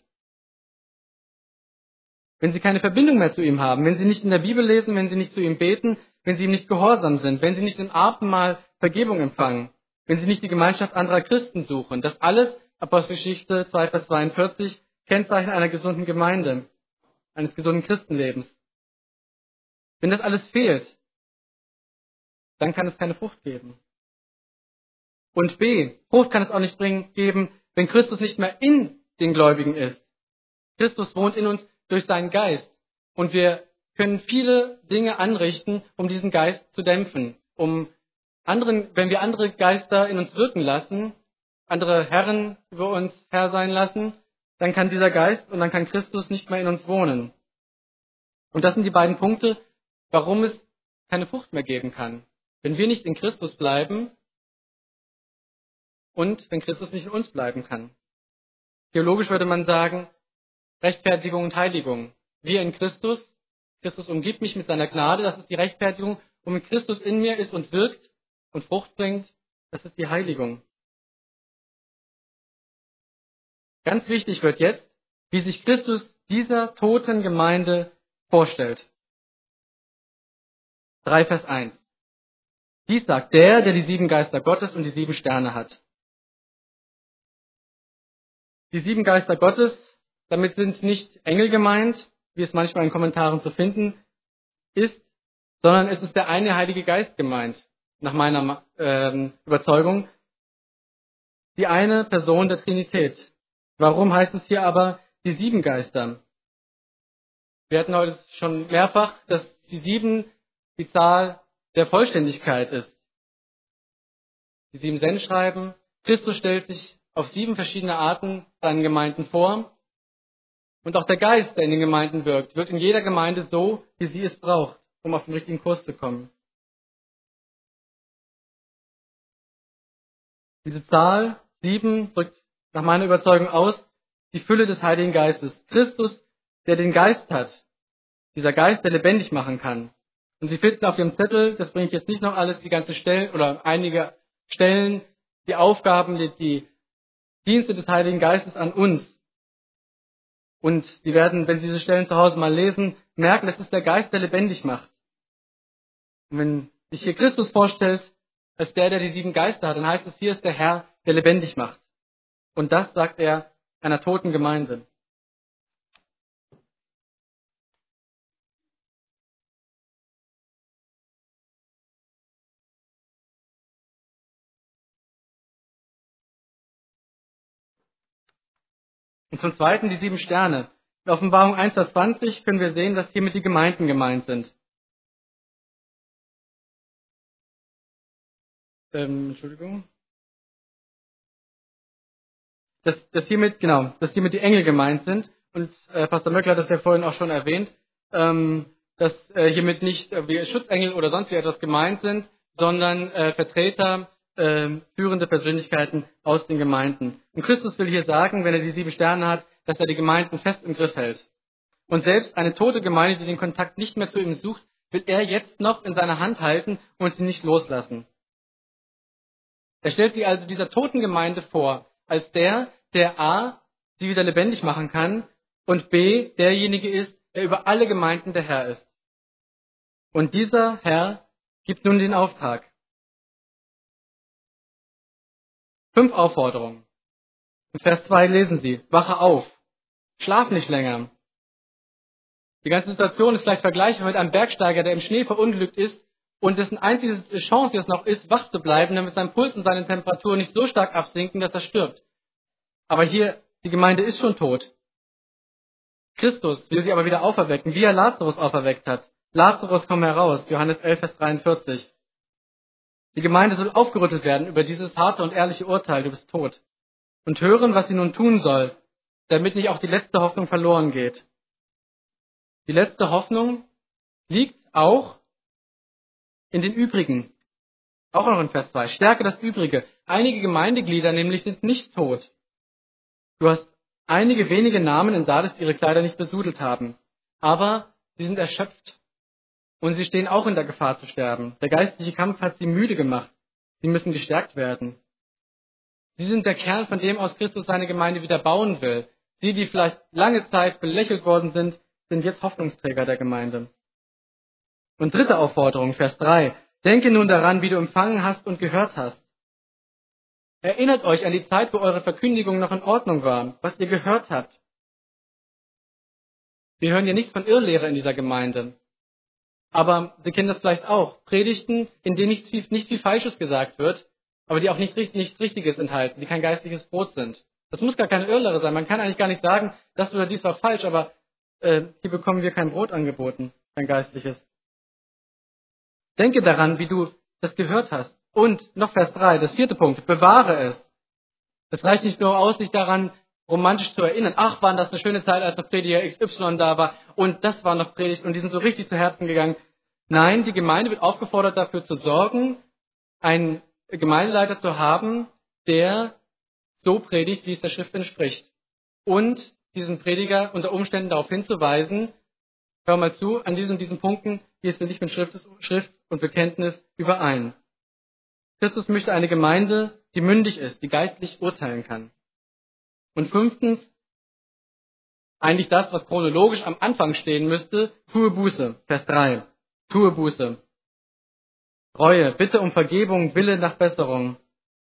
Wenn sie keine Verbindung mehr zu ihm haben, wenn sie nicht in der Bibel lesen, wenn sie nicht zu ihm beten, wenn sie ihm nicht gehorsam sind, wenn sie nicht im Abendmahl Vergebung empfangen, wenn sie nicht die Gemeinschaft anderer Christen suchen. Das alles, Apostelgeschichte 2, Vers 42, Kennzeichen einer gesunden Gemeinde, eines gesunden Christenlebens. Wenn das alles fehlt, dann kann es keine Frucht geben. Und B, Frucht kann es auch nicht geben, wenn Christus nicht mehr in den Gläubigen ist. Christus wohnt in uns durch seinen Geist. Und wir können viele Dinge anrichten, um diesen Geist zu dämpfen. Wenn wir andere Geister in uns wirken lassen, andere Herren über uns Herr sein lassen, dann kann dieser Geist und dann kann Christus nicht mehr in uns wohnen. Und das sind die beiden Punkte, warum es keine Frucht mehr geben kann. Wenn wir nicht in Christus bleiben und wenn Christus nicht in uns bleiben kann. Theologisch würde man sagen, Rechtfertigung und Heiligung. Wir in Christus umgibt mich mit seiner Gnade, das ist die Rechtfertigung. Und wenn Christus in mir ist und wirkt und Frucht bringt, das ist die Heiligung. Ganz wichtig wird jetzt, wie sich Christus dieser toten Gemeinde vorstellt. 3 Vers 1. Dies sagt der die 7 Geister Gottes und die 7 Sterne hat. Die 7 Geister Gottes, damit sind nicht Engel gemeint, wie es manchmal in Kommentaren zu finden ist, sondern es ist der eine Heilige Geist gemeint, nach meiner Überzeugung. die eine Person der Trinität. Warum heißt es hier aber die 7 Geister? Wir hatten heute schon mehrfach, dass die 7 die Zahl der Vollständigkeit ist. Die 7 Sendschreiben. Christus stellt sich auf 7 verschiedene Arten seinen Gemeinden vor. Und auch der Geist, der in den Gemeinden wirkt in jeder Gemeinde so, wie sie es braucht, um auf den richtigen Kurs zu kommen. Diese Zahl 7 drückt nach meiner Überzeugung aus die Fülle des Heiligen Geistes. Christus, der den Geist hat, dieser Geist, der lebendig machen kann. Und Sie finden auf Ihrem Zettel, das bringe ich jetzt nicht noch alles, die ganze Stellen oder einige Stellen, die Aufgaben, die Dienste des Heiligen Geistes an uns. Und Sie werden, wenn Sie diese Stellen zu Hause mal lesen, merken, das ist der Geist, der lebendig macht. Und wenn sich hier Christus vorstellt, als der die 7 Geister hat, dann heißt es, hier ist der Herr, der lebendig macht. Und das sagt er einer toten Gemeinde. Und zum Zweiten die 7 Sterne. In Offenbarung 1, Vers 20 können wir sehen, dass hiermit die Gemeinden gemeint sind. Entschuldigung. Dass hiermit die Engel gemeint sind. Und Pastor Möckler hat das ja vorhin auch schon erwähnt, dass hiermit nicht wie Schutzengel oder sonst wie etwas gemeint sind, sondern Vertreter, führende Persönlichkeiten aus den Gemeinden. Und Christus will hier sagen, wenn er die 7 Sterne hat, dass er die Gemeinden fest im Griff hält. Und selbst eine tote Gemeinde, die den Kontakt nicht mehr zu ihm sucht, will er jetzt noch in seiner Hand halten und sie nicht loslassen. Er stellt sie also dieser toten Gemeinde vor, als der A, sie wieder lebendig machen kann und B, derjenige ist, der über alle Gemeinden der Herr ist. Und dieser Herr gibt nun den Auftrag. 5 Aufforderungen. In Vers 2 lesen Sie, wache auf, schlaf nicht länger. Die ganze Situation ist vielleicht vergleichbar mit einem Bergsteiger, der im Schnee verunglückt ist und dessen einzige Chance jetzt noch ist, wach zu bleiben, damit sein Puls und seine Temperatur nicht so stark absinken, dass er stirbt. Aber hier, die Gemeinde ist schon tot. Christus will sie aber wieder auferwecken, wie er Lazarus auferweckt hat. Lazarus, komm heraus, Johannes 11, Vers 43. Die Gemeinde soll aufgerüttelt werden über dieses harte und ehrliche Urteil, du bist tot. Und hören, was sie nun tun soll, damit nicht auch die letzte Hoffnung verloren geht. Die letzte Hoffnung liegt auch in den Übrigen. Auch noch in Vers 2. Stärke das Übrige. Einige Gemeindeglieder nämlich sind nicht tot. Du hast einige wenige Namen in Sardes, die ihre Kleider nicht besudelt haben. Aber sie sind erschöpft. Und sie stehen auch in der Gefahr zu sterben. Der geistliche Kampf hat sie müde gemacht. Sie müssen gestärkt werden. Sie sind der Kern, von dem aus Christus seine Gemeinde wieder bauen will. Sie, die vielleicht lange Zeit belächelt worden sind jetzt Hoffnungsträger der Gemeinde. Und dritte Aufforderung, Vers 3. Denke nun daran, wie du empfangen hast und gehört hast. Erinnert euch an die Zeit, wo eure Verkündigung noch in Ordnung war, was ihr gehört habt. Wir hören hier nichts von Irrlehre in dieser Gemeinde. Aber Sie kennen das vielleicht auch. Predigten, in denen nicht viel Falsches gesagt wird, aber die auch nichts Richtiges enthalten, die kein geistliches Brot sind. Das muss gar keine Irrlehre sein. Man kann eigentlich gar nicht sagen, das oder dies war falsch, aber hier bekommen wir kein Brot angeboten, kein geistliches. Denke daran, wie du das gehört hast. Und noch Vers 3, das 4. Punkt, bewahre es. Es reicht nicht nur aus, sich daran romantisch zu erinnern. Ach, waren das eine schöne Zeit, als noch Prediger XY da war und das war noch Predigt und die sind so richtig zu Herzen gegangen. Nein, die Gemeinde wird aufgefordert, dafür zu sorgen, einen Gemeindeleiter zu haben, der so predigt, wie es der Schrift entspricht. Und diesen Prediger unter Umständen darauf hinzuweisen, hör mal zu, an diesen Punkten gehst du nicht mit Schrift und Bekenntnis überein. Christus möchte eine Gemeinde, die mündig ist, die geistlich urteilen kann. Und 5. Eigentlich das, was chronologisch am Anfang stehen müsste, tue Buße, Vers 3. Tue Buße. Reue, Bitte um Vergebung, Wille nach Besserung.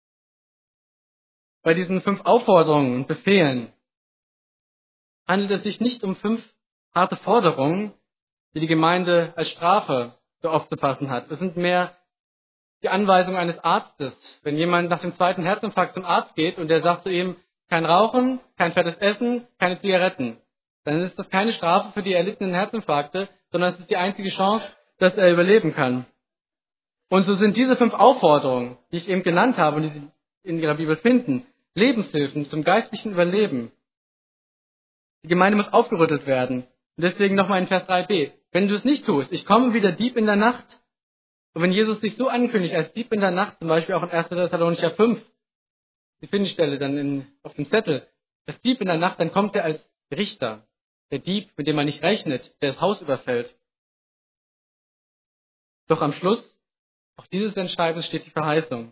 Bei diesen 5 Aufforderungen und Befehlen handelt es sich nicht um 5 harte Forderungen, die die Gemeinde als Strafe so aufzupassen hat. Es sind mehr die Anweisung eines Arztes. Wenn jemand nach dem zweiten Herzinfarkt zum Arzt geht und der sagt zu ihm, kein Rauchen, kein fettes Essen, keine Zigaretten, dann ist das keine Strafe für die erlittenen Herzinfarkte, sondern es ist die einzige Chance, dass er überleben kann. Und so sind diese 5 Aufforderungen, die ich eben genannt habe und die Sie in Ihrer Bibel finden, Lebenshilfen zum geistlichen Überleben. Die Gemeinde muss aufgerüttelt werden. Und deswegen nochmal in Vers 3b. Wenn du es nicht tust, ich komme wie der Dieb in der Nacht. Und wenn Jesus sich so ankündigt als Dieb in der Nacht, zum Beispiel auch in 1. Thessalonicher 5, Sie finden die Stelle dann auf dem Zettel, das Dieb in der Nacht, dann kommt er als Richter. Der Dieb, mit dem man nicht rechnet, der das Haus überfällt. Doch am Schluss, auch dieses Entscheidens steht die Verheißung.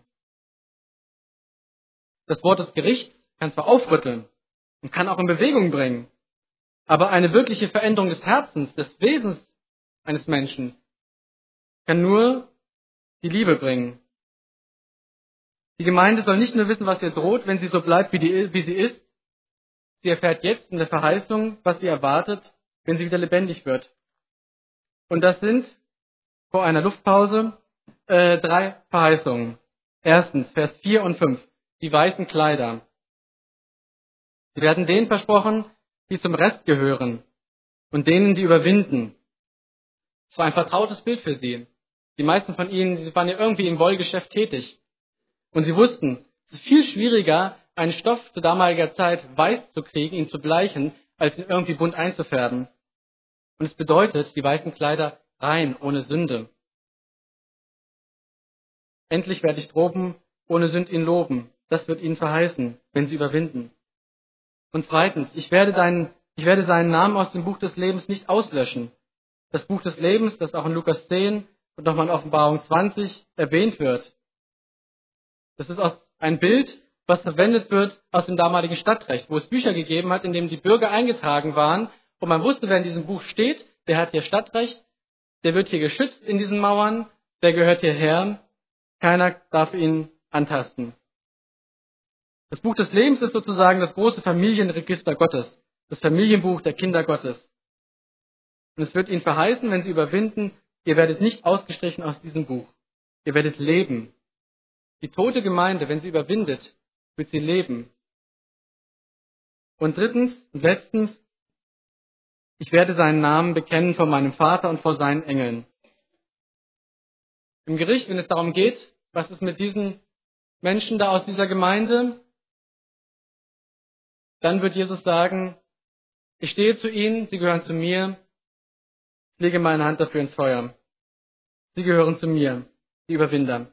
Das Wort des Gerichts kann zwar aufrütteln und kann auch in Bewegung bringen, aber eine wirkliche Veränderung des Herzens, des Wesens eines Menschen, kann nur die Liebe bringen. Die Gemeinde soll nicht nur wissen, was ihr droht, wenn sie so bleibt, wie sie ist. Sie erfährt jetzt in der Verheißung, was sie erwartet, wenn sie wieder lebendig wird. Und das sind, vor einer Luftpause, 3 Verheißungen. Erstens, Vers 4 und 5, die weißen Kleider. Sie werden denen versprochen, die zum Rest gehören und denen, die überwinden. Es war ein vertrautes Bild für sie. Die meisten von ihnen, sie waren ja irgendwie im Wollgeschäft tätig. Und sie wussten, es ist viel schwieriger, einen Stoff zu damaliger Zeit weiß zu kriegen, ihn zu bleichen, als ihn irgendwie bunt einzufärben. Und es bedeutet, die weißen Kleider rein, ohne Sünde. Endlich werde ich droben, ohne Sünd ihn loben. Das wird ihnen verheißen, wenn sie überwinden. Und zweitens, ich werde seinen Namen aus dem Buch des Lebens nicht auslöschen. Das Buch des Lebens, das auch in Lukas 10 und nochmal in Offenbarung 20 erwähnt wird. Das ist ein Bild, was verwendet wird aus dem damaligen Stadtrecht, wo es Bücher gegeben hat, in denen die Bürger eingetragen waren und man wusste, wer in diesem Buch steht, der hat hier Stadtrecht, der wird hier geschützt in diesen Mauern, der gehört hierher, keiner darf ihn antasten. Das Buch des Lebens ist sozusagen das große Familienregister Gottes, das Familienbuch der Kinder Gottes. Und es wird ihnen verheißen, wenn sie überwinden, ihr werdet nicht ausgestrichen aus diesem Buch. Ihr werdet leben. Die tote Gemeinde, wenn sie überwindet, wird sie leben. Und drittens und letztens, ich werde seinen Namen bekennen vor meinem Vater und vor seinen Engeln. Im Gericht, wenn es darum geht, was ist mit diesen Menschen da aus dieser Gemeinde, dann wird Jesus sagen, ich stehe zu ihnen, sie gehören zu mir, ich lege meine Hand dafür ins Feuer. Sie gehören zu mir, die Überwinder.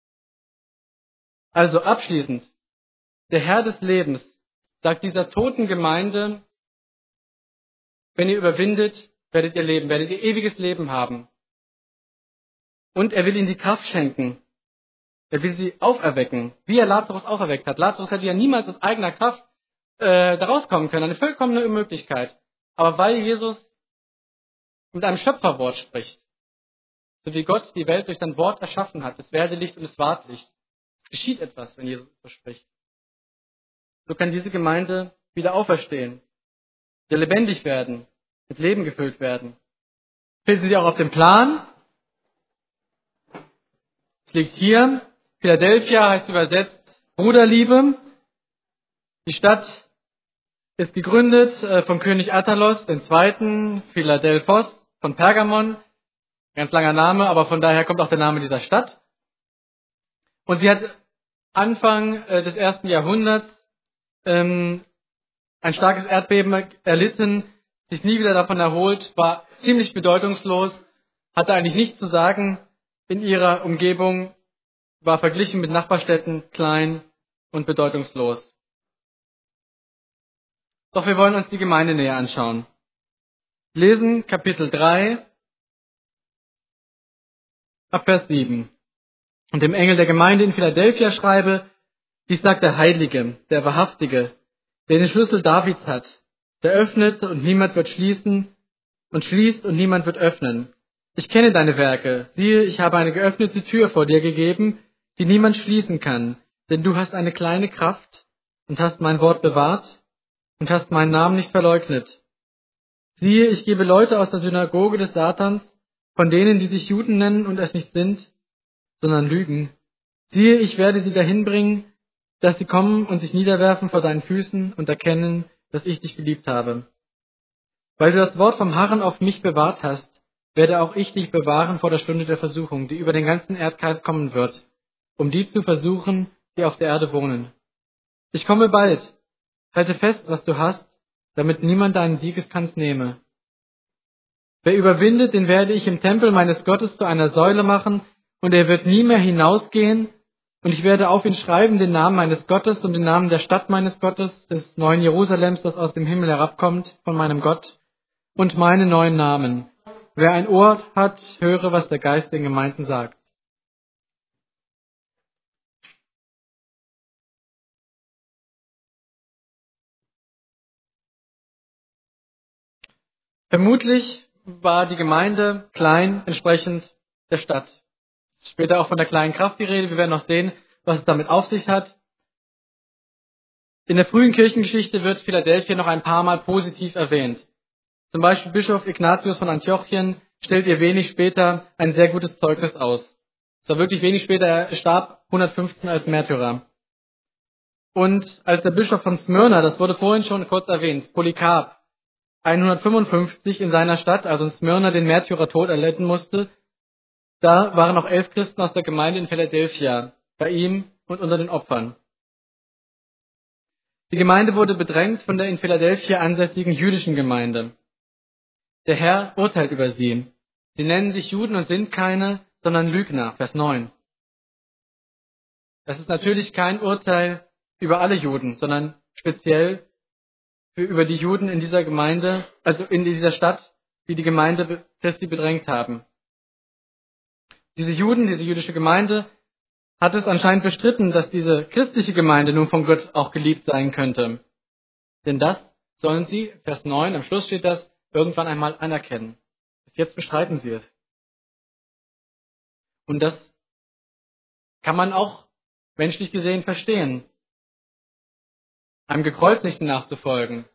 Also abschließend, der Herr des Lebens sagt dieser toten Gemeinde, wenn ihr überwindet, werdet ihr leben, werdet ihr ewiges Leben haben. Und er will ihnen die Kraft schenken. Er will sie auferwecken, wie er Lazarus auferweckt hat. Lazarus hätte ja niemals aus eigener Kraft da rauskommen können, eine vollkommene Unmöglichkeit. Aber weil Jesus mit einem Schöpferwort spricht, so wie Gott die Welt durch sein Wort erschaffen hat, es werde Licht und es ward Licht, es geschieht etwas, wenn Jesus so spricht. So kann diese Gemeinde wieder auferstehen, wieder lebendig werden, mit Leben gefüllt werden. Finden Sie auch auf dem Plan. Es liegt hier. Philadelphia heißt übersetzt Bruderliebe. Die Stadt ist gegründet vom König Attalos II. Philadelphos von Pergamon. Ganz langer Name, aber von daher kommt auch der Name dieser Stadt. Und sie hat Anfang des 1. Jahrhunderts ein starkes Erdbeben erlitten, sich nie wieder davon erholt, war ziemlich bedeutungslos, hatte eigentlich nichts zu sagen in ihrer Umgebung, war verglichen mit Nachbarstädten klein und bedeutungslos. Doch wir wollen uns die Gemeinde näher anschauen. Lesen Kapitel 3, ab Vers 7. Und dem Engel der Gemeinde in Philadelphia schreibe, dies sagt der Heilige, der Wahrhaftige, der den Schlüssel Davids hat, der öffnet und niemand wird schließen und schließt und niemand wird öffnen. Ich kenne deine Werke, siehe, ich habe eine geöffnete Tür vor dir gegeben, die niemand schließen kann, denn du hast eine kleine Kraft und hast mein Wort bewahrt und hast meinen Namen nicht verleugnet. Siehe, ich gebe Leute aus der Synagoge des Satans, von denen, die sich Juden nennen und es nicht sind, sondern Lügen. Siehe, ich werde sie dahin bringen, dass sie kommen und sich niederwerfen vor deinen Füßen und erkennen, dass ich dich geliebt habe. Weil du das Wort vom Harren auf mich bewahrt hast, werde auch ich dich bewahren vor der Stunde der Versuchung, die über den ganzen Erdkreis kommen wird, um die zu versuchen, die auf der Erde wohnen. Ich komme bald. Halte fest, was du hast, damit niemand deinen Siegeskranz nehme. Wer überwindet, den werde ich im Tempel meines Gottes zu einer Säule machen, und er wird nie mehr hinausgehen, und ich werde auf ihn schreiben den Namen meines Gottes und den Namen der Stadt meines Gottes, des neuen Jerusalems, das aus dem Himmel herabkommt, von meinem Gott, und meine neuen Namen. Wer ein Ohr hat, höre, was der Geist den Gemeinden sagt. Vermutlich war die Gemeinde klein, entsprechend der Stadt. Später auch von der kleinen Kraft die Rede. Wir werden noch sehen, was es damit auf sich hat. In der frühen Kirchengeschichte wird Philadelphia noch ein paar Mal positiv erwähnt. Zum Beispiel Bischof Ignatius von Antiochien stellt ihr wenig später ein sehr gutes Zeugnis aus. Es war wirklich wenig später, er starb 115 als Märtyrer. Und als der Bischof von Smyrna, das wurde vorhin schon kurz erwähnt, Polycarp, 155 in seiner Stadt, also in Smyrna, den Märtyrertod erlitten musste, da waren noch 11 Christen aus der Gemeinde in Philadelphia bei ihm und unter den Opfern. Die Gemeinde wurde bedrängt von der in Philadelphia ansässigen jüdischen Gemeinde. Der Herr urteilt über sie. Sie nennen sich Juden und sind keine, sondern Lügner. Vers 9. Das ist natürlich kein Urteil über alle Juden, sondern speziell über die Juden in dieser Gemeinde, also in dieser Stadt, die die Gemeinde Christi bedrängt haben. Diese Juden, diese jüdische Gemeinde, hat es anscheinend bestritten, dass diese christliche Gemeinde nun von Gott auch geliebt sein könnte. Denn das sollen sie, Vers 9, am Schluss steht das, irgendwann einmal anerkennen. Bis jetzt bestreiten sie es. Und das kann man auch menschlich gesehen verstehen. Einem Gekreuzigten nachzufolgen,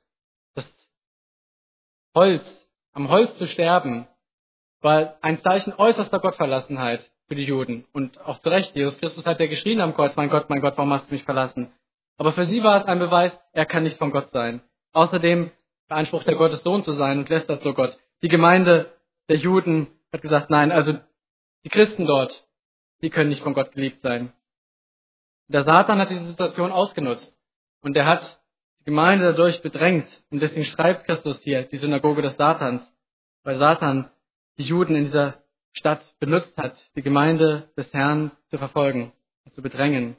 am Holz zu sterben, war ein Zeichen äußerster Gottverlassenheit für die Juden. Und auch zu Recht, Jesus Christus hat ja geschrien am Kreuz, mein Gott, warum hast du mich verlassen? Aber für sie war es ein Beweis, er kann nicht von Gott sein. Außerdem beansprucht er Gottes Sohn zu sein und lästert so Gott. Die Gemeinde der Juden hat gesagt, nein, also die Christen dort, die können nicht von Gott geliebt sein. Der Satan hat diese Situation ausgenutzt und er hat die Gemeinde dadurch bedrängt. Und deswegen schreibt Christus hier die Synagoge des Satans, weil Satan die Juden in dieser Stadt benutzt hat, die Gemeinde des Herrn zu verfolgen und zu bedrängen.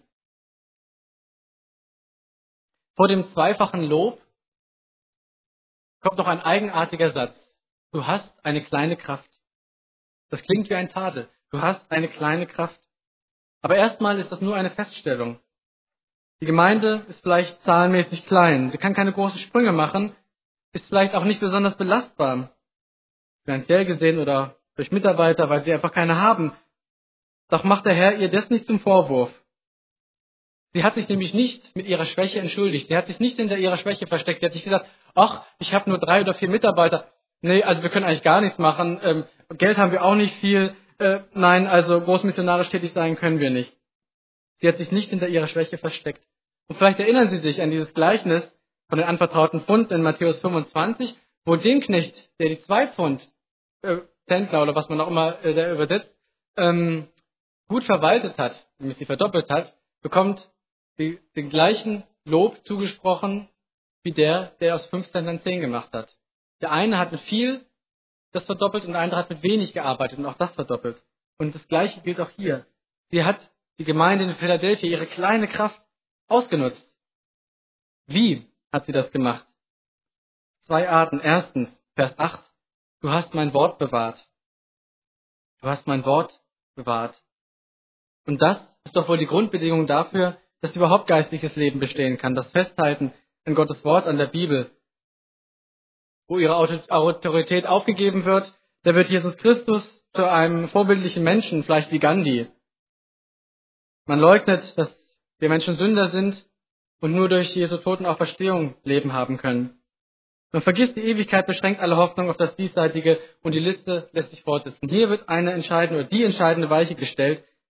Vor dem zweifachen Lob kommt noch ein eigenartiger Satz. Du hast eine kleine Kraft. Das klingt wie ein Tadel. Du hast eine kleine Kraft. Aber erstmal ist das nur eine Feststellung. Die Gemeinde ist vielleicht zahlenmäßig klein. Sie kann keine großen Sprünge machen, ist vielleicht auch nicht besonders belastbar. Finanziell gesehen oder durch Mitarbeiter, weil sie einfach keine haben. Doch macht der Herr ihr das nicht zum Vorwurf. Sie hat sich nämlich nicht mit ihrer Schwäche entschuldigt. Sie hat sich nicht hinter ihrer Schwäche versteckt. Sie hat nicht gesagt, ach, ich habe nur 3 oder 4 Mitarbeiter. Nee, also wir können eigentlich gar nichts machen. Geld haben wir auch nicht viel. Nein, also großmissionarisch tätig sein können wir nicht. Sie hat sich nicht hinter ihrer Schwäche versteckt. Und vielleicht erinnern Sie sich an dieses Gleichnis von den anvertrauten Pfund in Matthäus 25, wo den Knecht, der die 2 Pfund, Zentner oder was man auch immer der übersetzt, gut verwaltet hat, nämlich sie verdoppelt hat, bekommt den gleichen Lob zugesprochen wie der aus 5 Zentnern 10 gemacht hat. Der eine hat mit viel das verdoppelt und der andere hat mit wenig gearbeitet und auch das verdoppelt. Und das Gleiche gilt auch hier. Sie hat die Gemeinde in Philadelphia ihre kleine Kraft ausgenutzt. Wie hat sie das gemacht? 2 Arten. Erstens, Vers 8. Du hast mein Wort bewahrt. Du hast mein Wort bewahrt. Und das ist doch wohl die Grundbedingung dafür, dass überhaupt geistliches Leben bestehen kann. Das Festhalten an Gottes Wort, an der Bibel. Wo ihre Autorität aufgegeben wird, da wird Jesus Christus zu einem vorbildlichen Menschen, vielleicht wie Gandhi. Man leugnet, dass wir Menschen Sünder sind und nur durch Jesu Tod und Auferstehung Leben haben können. Man vergisst die Ewigkeit, beschränkt alle Hoffnung auf das Diesseitige und die Liste lässt sich fortsetzen. Hier wird die entscheidende Weiche gestellt,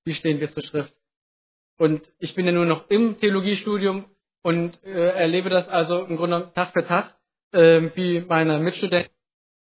wie stehen wir zur Schrift. Und ich bin ja nur noch im Theologiestudium und erlebe das also im Grunde Tag für Tag, wie meine Mitstudenten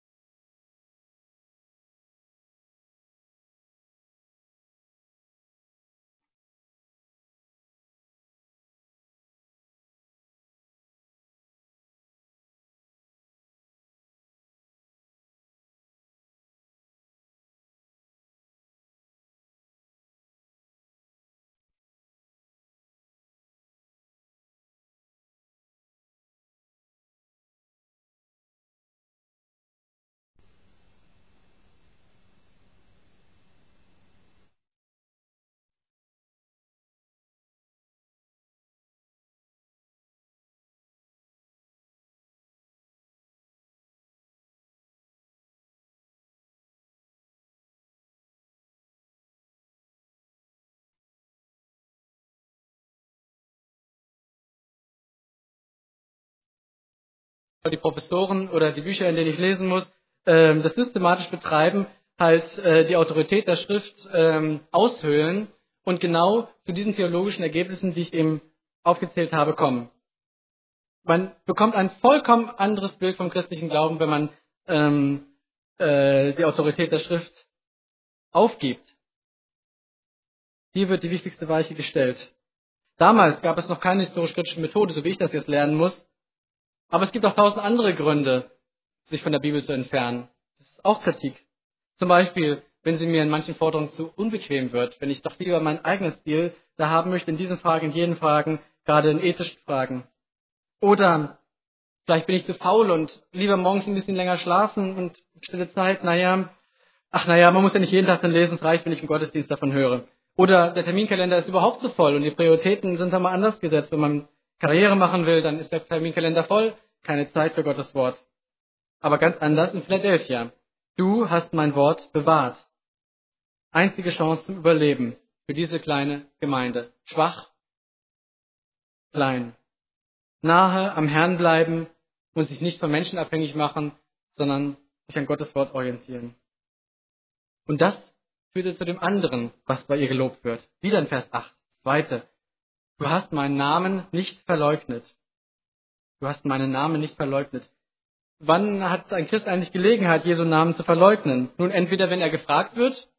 die Professoren oder die Bücher, in denen ich lesen muss, das systematisch betreiben, halt die Autorität der Schrift aushöhlen und genau zu diesen theologischen Ergebnissen, die ich eben aufgezählt habe, kommen. Man bekommt ein vollkommen anderes Bild vom christlichen Glauben, wenn man die Autorität der Schrift aufgibt. Hier wird die wichtigste Weiche gestellt. Damals gab es noch keine historisch-kritische Methode, so wie ich das jetzt lernen muss. Aber es gibt auch 1000 andere Gründe, sich von der Bibel zu entfernen. Das ist auch Kritik. Zum Beispiel, wenn sie mir in manchen Forderungen zu unbequem wird, wenn ich doch lieber mein eigenes Stil da haben möchte, in diesen Fragen, in jenen Fragen, gerade in ethischen Fragen. Oder vielleicht bin ich zu faul und lieber morgens ein bisschen länger schlafen und stille Zeit, man muss ja nicht jeden Tag dann lesen, es reicht, wenn ich im Gottesdienst davon höre. Oder der Terminkalender ist überhaupt zu voll und die Prioritäten sind dann mal anders gesetzt. Wenn man Karriere machen will, dann ist der Terminkalender voll, keine Zeit für Gottes Wort. Aber ganz anders in Philadelphia. Du hast mein Wort bewahrt. Einzige Chance zum Überleben für diese kleine Gemeinde. Schwach, klein. Nahe am Herrn bleiben und sich nicht von Menschen abhängig machen, sondern sich an Gottes Wort orientieren. Und das führte zu dem anderen, was bei ihr gelobt wird. Wieder in Vers 8. Zweite. Du hast meinen Namen nicht verleugnet. Du hast meinen Namen nicht verleugnet. Wann hat ein Christ eigentlich Gelegenheit, Jesu Namen zu verleugnen? Nun, entweder wenn er gefragt wird,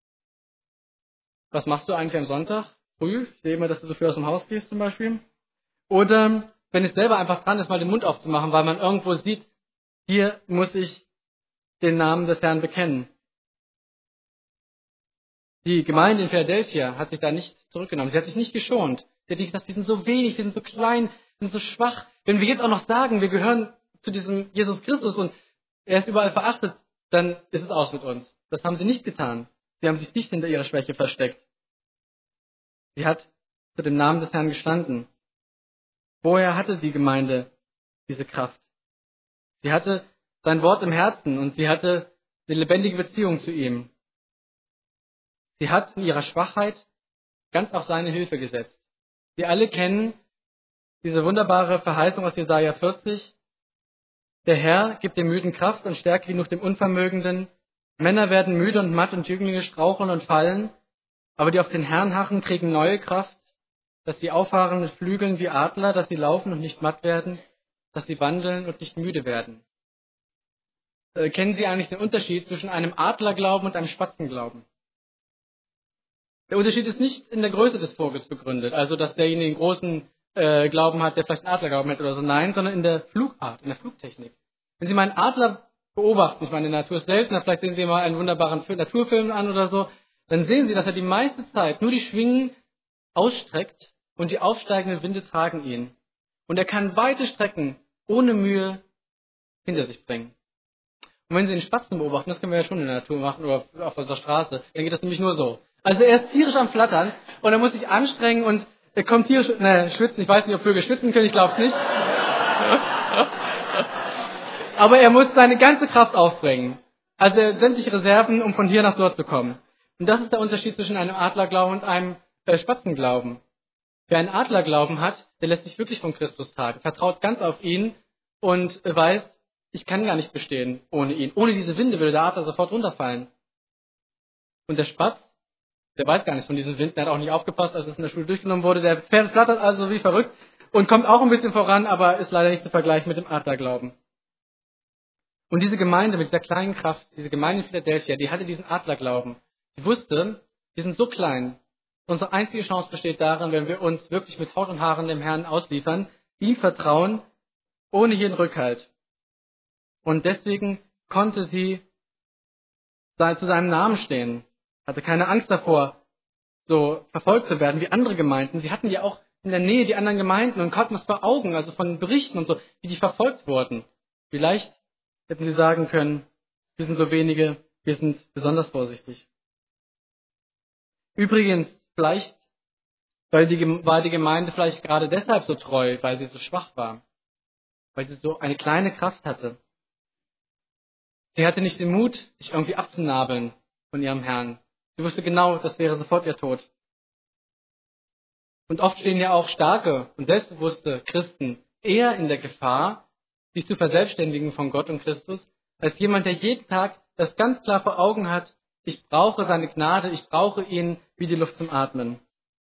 was machst du eigentlich am Sonntag? Früh, ich sehe immer, dass du so früh aus dem Haus gehst zum Beispiel. Oder wenn es selber einfach dran ist, mal den Mund aufzumachen, weil man irgendwo sieht, hier muss ich den Namen des Herrn bekennen. Die Gemeinde in Philadelphia hat sich da nicht zurückgenommen. Sie hat sich nicht geschont. Sie hat nicht gesagt, die sind so wenig, die sind so klein, die sind so schwach. Wenn wir jetzt auch noch sagen, wir gehören zu diesem Jesus Christus und er ist überall verachtet, dann ist es aus mit uns. Das haben sie nicht getan. Sie haben sich nicht hinter ihrer Schwäche versteckt. Sie hat zu dem Namen des Herrn gestanden. Woher hatte die Gemeinde diese Kraft? Sie hatte sein Wort im Herzen und sie hatte eine lebendige Beziehung zu ihm. Sie hat in ihrer Schwachheit ganz auf seine Hilfe gesetzt. Wir alle kennen diese wunderbare Verheißung aus Jesaja 40. Der Herr gibt dem Müden Kraft und Stärke genug dem Unvermögenden. Männer werden müde und matt und Jünglinge straucheln und fallen. Aber die auf den Herrn harren, kriegen neue Kraft, dass sie auffahren mit Flügeln wie Adler, dass sie laufen und nicht matt werden, dass sie wandeln und nicht müde werden. Kennen Sie eigentlich den Unterschied zwischen einem Adlerglauben und einem Spatzenglauben? Der Unterschied ist nicht in der Größe des Vogels begründet, also dass derjenige einen großen Glauben hat, der vielleicht einen Adlerglauben hat oder so, nein, sondern in der Flugart, in der Flugtechnik. Wenn Sie mal einen Adler beobachten, ich meine, in der Natur ist seltener, vielleicht sehen Sie mal einen wunderbaren Naturfilm an oder so, dann sehen Sie, dass er die meiste Zeit nur die Schwingen ausstreckt und die aufsteigenden Winde tragen ihn. Und er kann weite Strecken ohne Mühe hinter sich bringen. Und wenn Sie den Spatzen beobachten, das können wir ja schon in der Natur machen oder auf unserer Straße, dann geht das nämlich nur so. Also er ist tierisch am Flattern und er muss sich anstrengen und er kommt tierisch, schwitzen, ich weiß nicht, ob Vögel schwitzen können, ich glaube es nicht. Aber er muss seine ganze Kraft aufbringen. Also sämtliche Reserven, um von hier nach dort zu kommen. Und das ist der Unterschied zwischen einem Adlerglauben und einem Spatzenglauben. Wer einen Adlerglauben hat, der lässt sich wirklich von Christus tragen, vertraut ganz auf ihn und weiß, ich kann gar nicht bestehen ohne ihn. Ohne diese Winde würde der Adler sofort runterfallen. Und der Spatz, Der weiß gar nichts von diesem Wind, der hat auch nicht aufgepasst, als es in der Schule durchgenommen wurde. Der flattert also wie verrückt und kommt auch ein bisschen voran, aber ist leider nicht zu vergleichen mit dem Adlerglauben. Und diese Gemeinde mit dieser kleinen Kraft, diese Gemeinde in Philadelphia, die hatte diesen Adlerglauben. Die wusste, wir sind so klein. Unsere einzige Chance besteht darin, wenn wir uns wirklich mit Haut und Haaren dem Herrn ausliefern, ihm vertrauen, ohne jeden Rückhalt. Und deswegen konnte sie zu seinem Namen stehen, hatte keine Angst davor, so verfolgt zu werden wie andere Gemeinden. Sie hatten ja auch in der Nähe die anderen Gemeinden und hatten es vor Augen, also von Berichten und so, wie die verfolgt wurden. Vielleicht hätten sie sagen können, wir sind so wenige, wir sind besonders vorsichtig. Übrigens, vielleicht war die Gemeinde vielleicht gerade deshalb so treu, weil sie so schwach war, weil sie so eine kleine Kraft hatte. Sie hatte nicht den Mut, sich irgendwie abzunabeln von ihrem Herrn. Sie wusste genau, das wäre sofort ihr Tod. Und oft stehen ja auch starke und selbstbewusste Christen eher in der Gefahr, sich zu verselbstständigen von Gott und Christus, als jemand, der jeden Tag das ganz klar vor Augen hat, ich brauche seine Gnade, ich brauche ihn wie die Luft zum Atmen.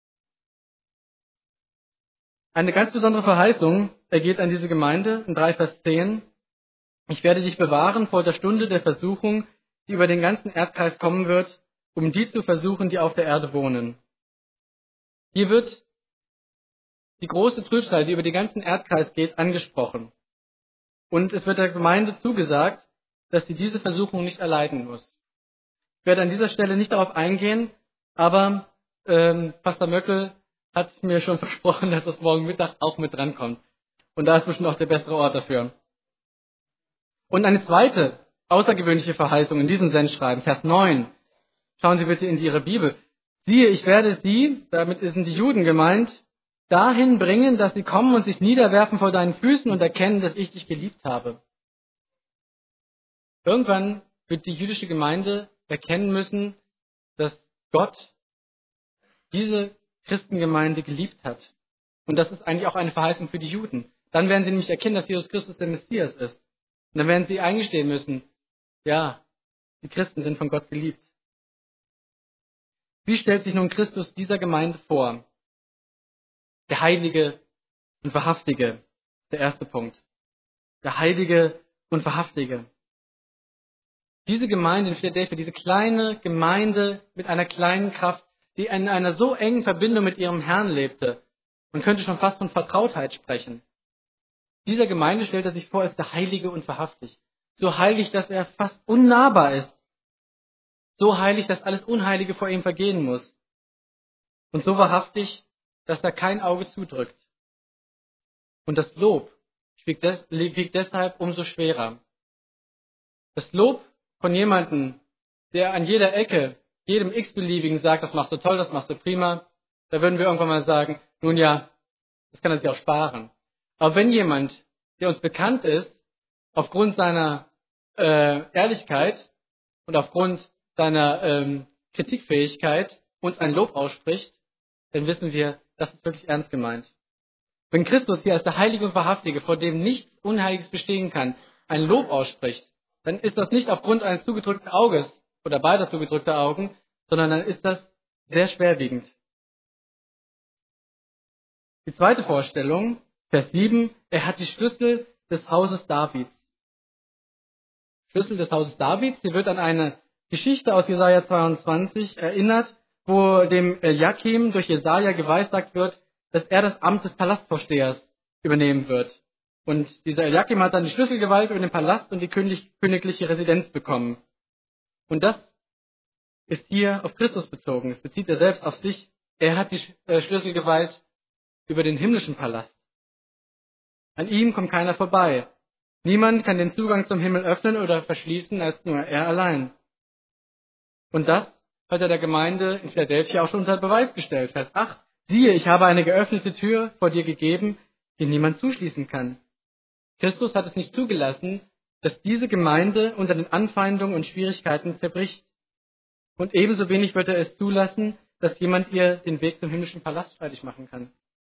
Eine ganz besondere Verheißung ergeht an diese Gemeinde in 3 Vers 10. Ich werde dich bewahren vor der Stunde der Versuchung, die über den ganzen Erdkreis kommen wird, um die zu versuchen, die auf der Erde wohnen. Hier wird die große Trübsal, die über den ganzen Erdkreis geht, angesprochen. Und es wird der Gemeinde zugesagt, dass sie diese Versuchung nicht erleiden muss. Ich werde an dieser Stelle nicht darauf eingehen, aber Pastor Möckel hat mir schon versprochen, dass das morgen Mittag auch mit drankommt. Und da ist bestimmt auch der bessere Ort dafür. Und eine zweite außergewöhnliche Verheißung in diesem Sendschreiben, Vers 9. Schauen Sie bitte in Ihre Bibel. Siehe, ich werde sie, damit sind die Juden gemeint, dahin bringen, dass sie kommen und sich niederwerfen vor deinen Füßen und erkennen, dass ich dich geliebt habe. Irgendwann wird die jüdische Gemeinde erkennen müssen, dass Gott diese Christengemeinde geliebt hat. Und das ist eigentlich auch eine Verheißung für die Juden. Dann werden sie nämlich erkennen, dass Jesus Christus der Messias ist. Und dann werden sie eingestehen müssen, ja, die Christen sind von Gott geliebt. Wie stellt sich nun Christus dieser Gemeinde vor? Der Heilige und Wahrhaftige, der erste Punkt. Der Heilige und Wahrhaftige. Diese Gemeinde in Philadelphia, diese kleine Gemeinde mit einer kleinen Kraft, die in einer so engen Verbindung mit ihrem Herrn lebte, man könnte schon fast von Vertrautheit sprechen. Dieser Gemeinde stellt er sich vor als der Heilige und Wahrhaftig. So heilig, dass er fast unnahbar ist. So heilig, dass alles Unheilige vor ihm vergehen muss. Und so wahrhaftig, dass da kein Auge zudrückt. Und das Lob wiegt deshalb umso schwerer. Das Lob von jemandem, der an jeder Ecke, jedem x-beliebigen sagt, das machst du toll, das machst du prima, da würden wir irgendwann mal sagen, nun ja, das kann er sich auch sparen. Aber wenn jemand, der uns bekannt ist, aufgrund seiner Ehrlichkeit und aufgrund seiner Kritikfähigkeit uns ein Lob ausspricht, dann wissen wir, das ist wirklich ernst gemeint. Wenn Christus hier als der Heilige und Wahrhaftige, vor dem nichts Unheiliges bestehen kann, ein Lob ausspricht, dann ist das nicht aufgrund eines zugedrückten Auges oder beider zugedrückter Augen, sondern dann ist das sehr schwerwiegend. Die zweite Vorstellung, Vers 7, er hat die Schlüssel des Hauses Davids. Schlüssel des Hauses Davids, hier wird an eine Geschichte aus Jesaja 22 erinnert, wo dem Eliakim durch Jesaja geweissagt wird, dass er das Amt des Palastvorstehers übernehmen wird. Und dieser Eliakim hat dann die Schlüsselgewalt über den Palast und die königliche Residenz bekommen. Und das ist hier auf Christus bezogen. Es bezieht er selbst auf sich. Er hat die Schlüsselgewalt über den himmlischen Palast. An ihm kommt keiner vorbei. Niemand kann den Zugang zum Himmel öffnen oder verschließen, als nur er allein. Und das hat er der Gemeinde in Philadelphia auch schon unter Beweis gestellt. Vers 8. Siehe, ich habe eine geöffnete Tür vor dir gegeben, die niemand zuschließen kann. Christus hat es nicht zugelassen, dass diese Gemeinde unter den Anfeindungen und Schwierigkeiten zerbricht. Und ebenso wenig wird er es zulassen, dass jemand ihr den Weg zum himmlischen Palast streitig machen kann.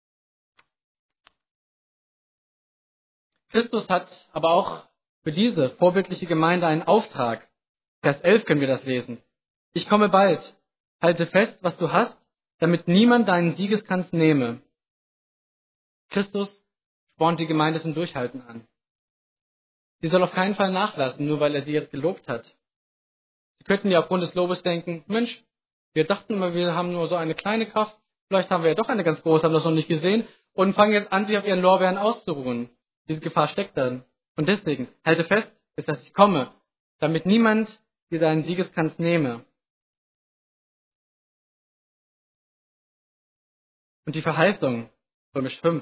Christus hat aber auch für diese vorbildliche Gemeinde einen Auftrag. Vers 11 können wir das lesen. Ich komme bald. Halte fest, was du hast, damit niemand deinen Siegeskranz nehme. Christus spornt die Gemeinde zum Durchhalten an. Sie soll auf keinen Fall nachlassen, nur weil er sie jetzt gelobt hat. Sie könnten ja aufgrund des Lobes denken, Mensch, wir dachten immer, wir haben nur so eine kleine Kraft, vielleicht haben wir ja doch eine ganz große, haben das noch nicht gesehen und fangen jetzt an, sich auf ihren Lorbeeren auszuruhen. Diese Gefahr steckt dann. Und deswegen, halte fest, bis dass ich komme, damit niemand dir deinen Siegeskranz nehme. Und die Verheißung, Römisch 5.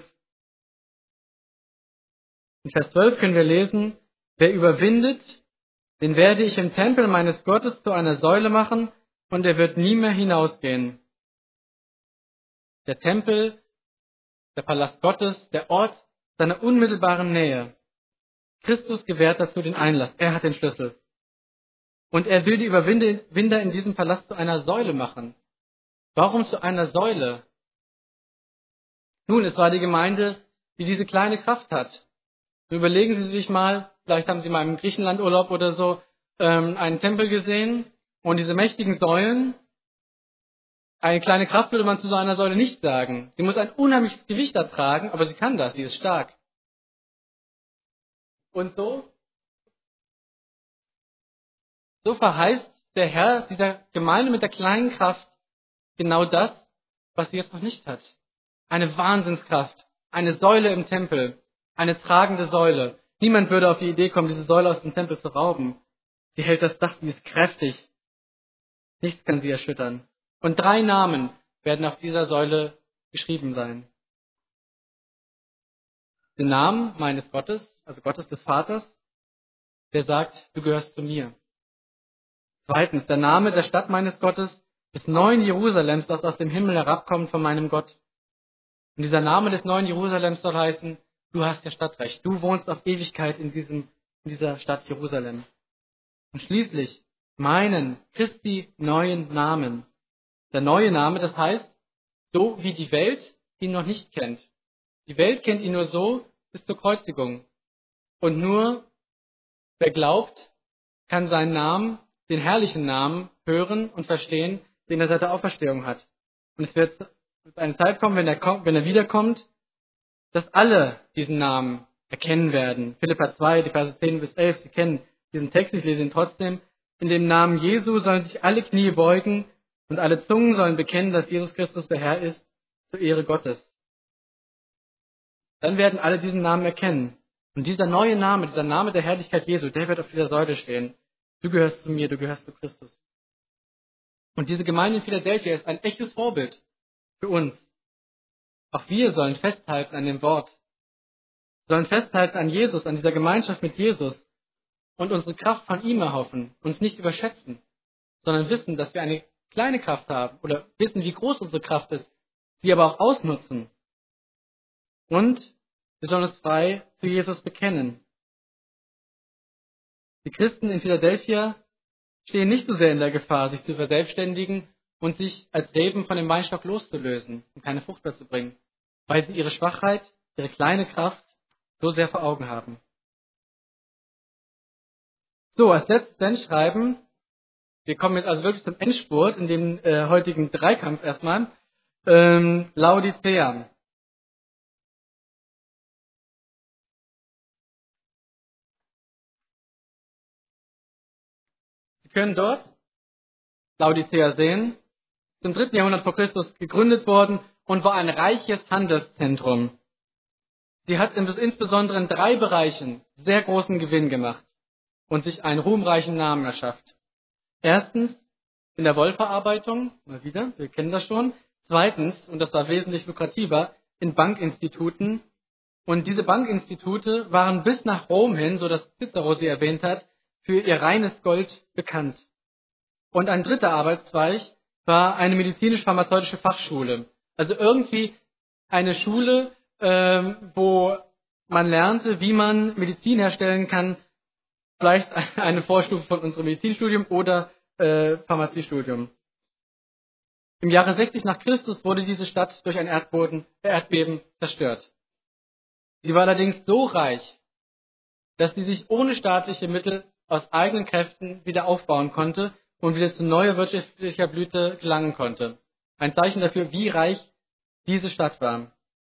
In Vers 12 können wir lesen, wer überwindet, den werde ich im Tempel meines Gottes zu einer Säule machen und er wird nie mehr hinausgehen. Der Tempel, der Palast Gottes, der Ort seiner unmittelbaren Nähe. Christus gewährt dazu den Einlass. Er hat den Schlüssel. Und er will die Überwinder in diesem Palast zu einer Säule machen. Warum zu einer Säule? Nun, es war die Gemeinde, die diese kleine Kraft hat. So überlegen Sie sich mal, vielleicht haben Sie mal im Griechenlandurlaub oder so einen Tempel gesehen und diese mächtigen Säulen. Eine kleine Kraft würde man zu so einer Säule nicht sagen. Sie muss ein unheimliches Gewicht ertragen, aber sie kann das, sie ist stark. Und so verheißt der Herr dieser Gemeinde mit der kleinen Kraft genau das, was sie jetzt noch nicht hat. Eine Wahnsinnskraft, eine Säule im Tempel, eine tragende Säule. Niemand würde auf die Idee kommen, diese Säule aus dem Tempel zu rauben. Sie hält das Dach, sie ist kräftig. Nichts kann sie erschüttern. Und 3 Namen werden auf dieser Säule geschrieben sein. Den Namen meines Gottes, also Gottes des Vaters, der sagt, du gehörst zu mir. 2. Der Name der Stadt meines Gottes, des neuen Jerusalems, das aus dem Himmel herabkommt von meinem Gott. Und dieser Name des neuen Jerusalems soll heißen, du hast ja Stadtrecht, du wohnst auf Ewigkeit in dieser Stadt Jerusalem. Und schließlich meinen Christi neuen Namen. Der neue Name, das heißt, so wie die Welt ihn noch nicht kennt. Die Welt kennt ihn nur so bis zur Kreuzigung. Und nur wer glaubt, kann seinen Namen, den herrlichen Namen, hören und verstehen, den er seit der Auferstehung hat. Und es wird eine Zeit kommen, wenn er wiederkommt, dass alle diesen Namen erkennen werden. Philipper 2, die Verse 10 bis 11, Sie kennen diesen Text, ich lese ihn trotzdem. In dem Namen Jesu sollen sich alle Knie beugen und alle Zungen sollen bekennen, dass Jesus Christus der Herr ist, zur Ehre Gottes. Dann werden alle diesen Namen erkennen. Und dieser neue Name, dieser Name der Herrlichkeit Jesu, der wird auf dieser Säule stehen. Du gehörst zu mir, du gehörst zu Christus. Und diese Gemeinde in Philadelphia ist ein echtes Vorbild für uns. Auch wir sollen festhalten an dem Wort. Wir sollen festhalten an Jesus, an dieser Gemeinschaft mit Jesus und unsere Kraft von ihm erhoffen, uns nicht überschätzen, sondern wissen, dass wir eine kleine Kraft haben oder wissen, wie groß unsere Kraft ist, sie aber auch ausnutzen. Und wir sollen uns frei zu Jesus bekennen. Die Christen in Philadelphia stehen nicht so sehr in der Gefahr, sich zu verselbstständigen und sich als Reben von dem Weinstock loszulösen und keine Frucht mehr zu bringen, weil sie ihre Schwachheit, ihre kleine Kraft so sehr vor Augen haben. So, als letztes dann schreiben, wir kommen jetzt also wirklich zum Endspurt in dem heutigen Dreikampf erstmal, Laodicea. Sie können dort Laodicea sehen, zum 3. Jahrhundert vor Christus gegründet worden und war ein reiches Handelszentrum. Sie hat insbesondere in 3 Bereichen sehr großen Gewinn gemacht und sich einen ruhmreichen Namen erschafft. Erstens in der Wollverarbeitung, mal wieder, wir kennen das schon. Zweitens, und das war wesentlich lukrativer, in Bankinstituten. Und diese Bankinstitute waren bis nach Rom hin, so dass Cicero sie erwähnt hat, für ihr reines Gold bekannt. Und ein dritter Arbeitszweig war eine medizinisch-pharmazeutische Fachschule. Also irgendwie eine Schule, wo man lernte, wie man Medizin herstellen kann, vielleicht eine Vorstufe von unserem Medizinstudium oder Pharmaziestudium. Im Jahre 60 nach Christus wurde diese Stadt durch ein Erdbeben zerstört. Sie war allerdings so reich, dass sie sich ohne staatliche Mittel aus eigenen Kräften wieder aufbauen konnte und wieder zu neuer wirtschaftlicher Blüte gelangen konnte. Ein Zeichen dafür, wie reich diese Stadt war.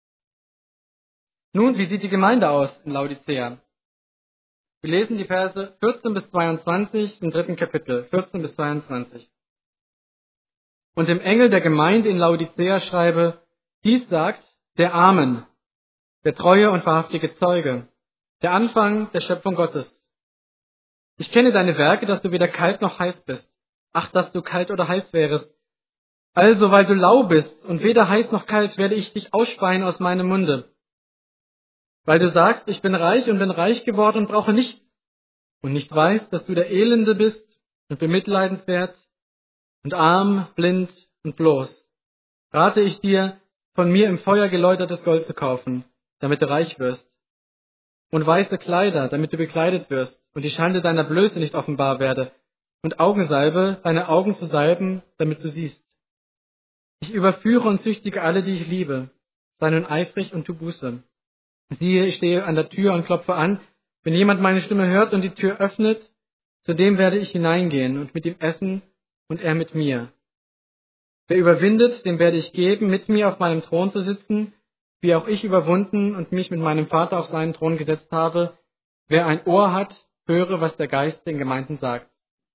Nun, wie sieht die Gemeinde aus in Laodicea? Wir lesen die Verse 14 bis 22 im 3. Kapitel, 14 bis 22. Und dem Engel der Gemeinde in Laodicea schreibe, dies sagt der Amen, der treue und wahrhaftige Zeuge, der Anfang der Schöpfung Gottes. Ich kenne deine Werke, dass du weder kalt noch heiß bist. Ach, dass du kalt oder heiß wärest. Also, weil du lau bist und weder heiß noch kalt, werde ich dich ausspeien aus meinem Munde. Weil du sagst, ich bin reich und bin reich geworden und brauche nichts und nicht weißt, dass du der Elende bist und bemitleidenswert und arm, blind und bloß, rate ich dir, von mir im Feuer geläutertes Gold zu kaufen, damit du reich wirst, und weiße Kleider, damit du bekleidet wirst und die Schande deiner Blöße nicht offenbar werde, und Augensalbe, deine Augen zu salben, damit du siehst. Ich überführe und züchtige alle, die ich liebe. Sei nun eifrig und tu Buße. Siehe, ich stehe an der Tür und klopfe an. Wenn jemand meine Stimme hört und die Tür öffnet, zu dem werde ich hineingehen und mit ihm essen und er mit mir. Wer überwindet, dem werde ich geben, mit mir auf meinem Thron zu sitzen, wie auch ich überwunden und mich mit meinem Vater auf seinen Thron gesetzt habe. Wer ein Ohr hat, höre, was der Geist den Gemeinden sagt.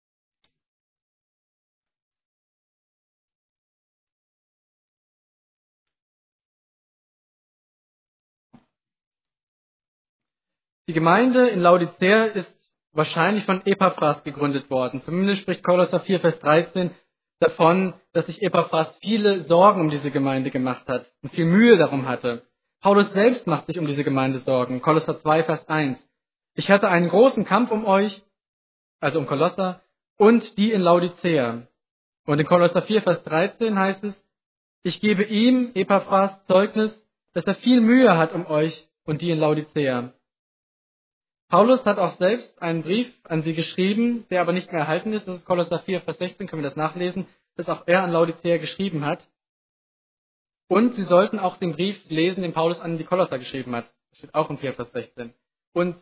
Die Gemeinde in Laodicea ist wahrscheinlich von Epaphras gegründet worden. Zumindest spricht Kolosser 4, Vers 13 davon, dass sich Epaphras viele Sorgen um diese Gemeinde gemacht hat und viel Mühe darum hatte. Paulus selbst macht sich um diese Gemeinde Sorgen. Kolosser 2, Vers 1. Ich hatte einen großen Kampf um euch, also um Kolosser, und die in Laodicea. Und in Kolosser 4, Vers 13 heißt es, ich gebe ihm, Epaphras, Zeugnis, dass er viel Mühe hat um euch und die in Laodicea. Paulus hat auch selbst einen Brief an sie geschrieben, der aber nicht mehr erhalten ist. Das ist Kolosser 4, Vers 16, können wir das nachlesen, das auch er an Laodicea geschrieben hat. Und sie sollten auch den Brief lesen, den Paulus an die Kolosser geschrieben hat. Das steht auch in 4, Vers 16. Und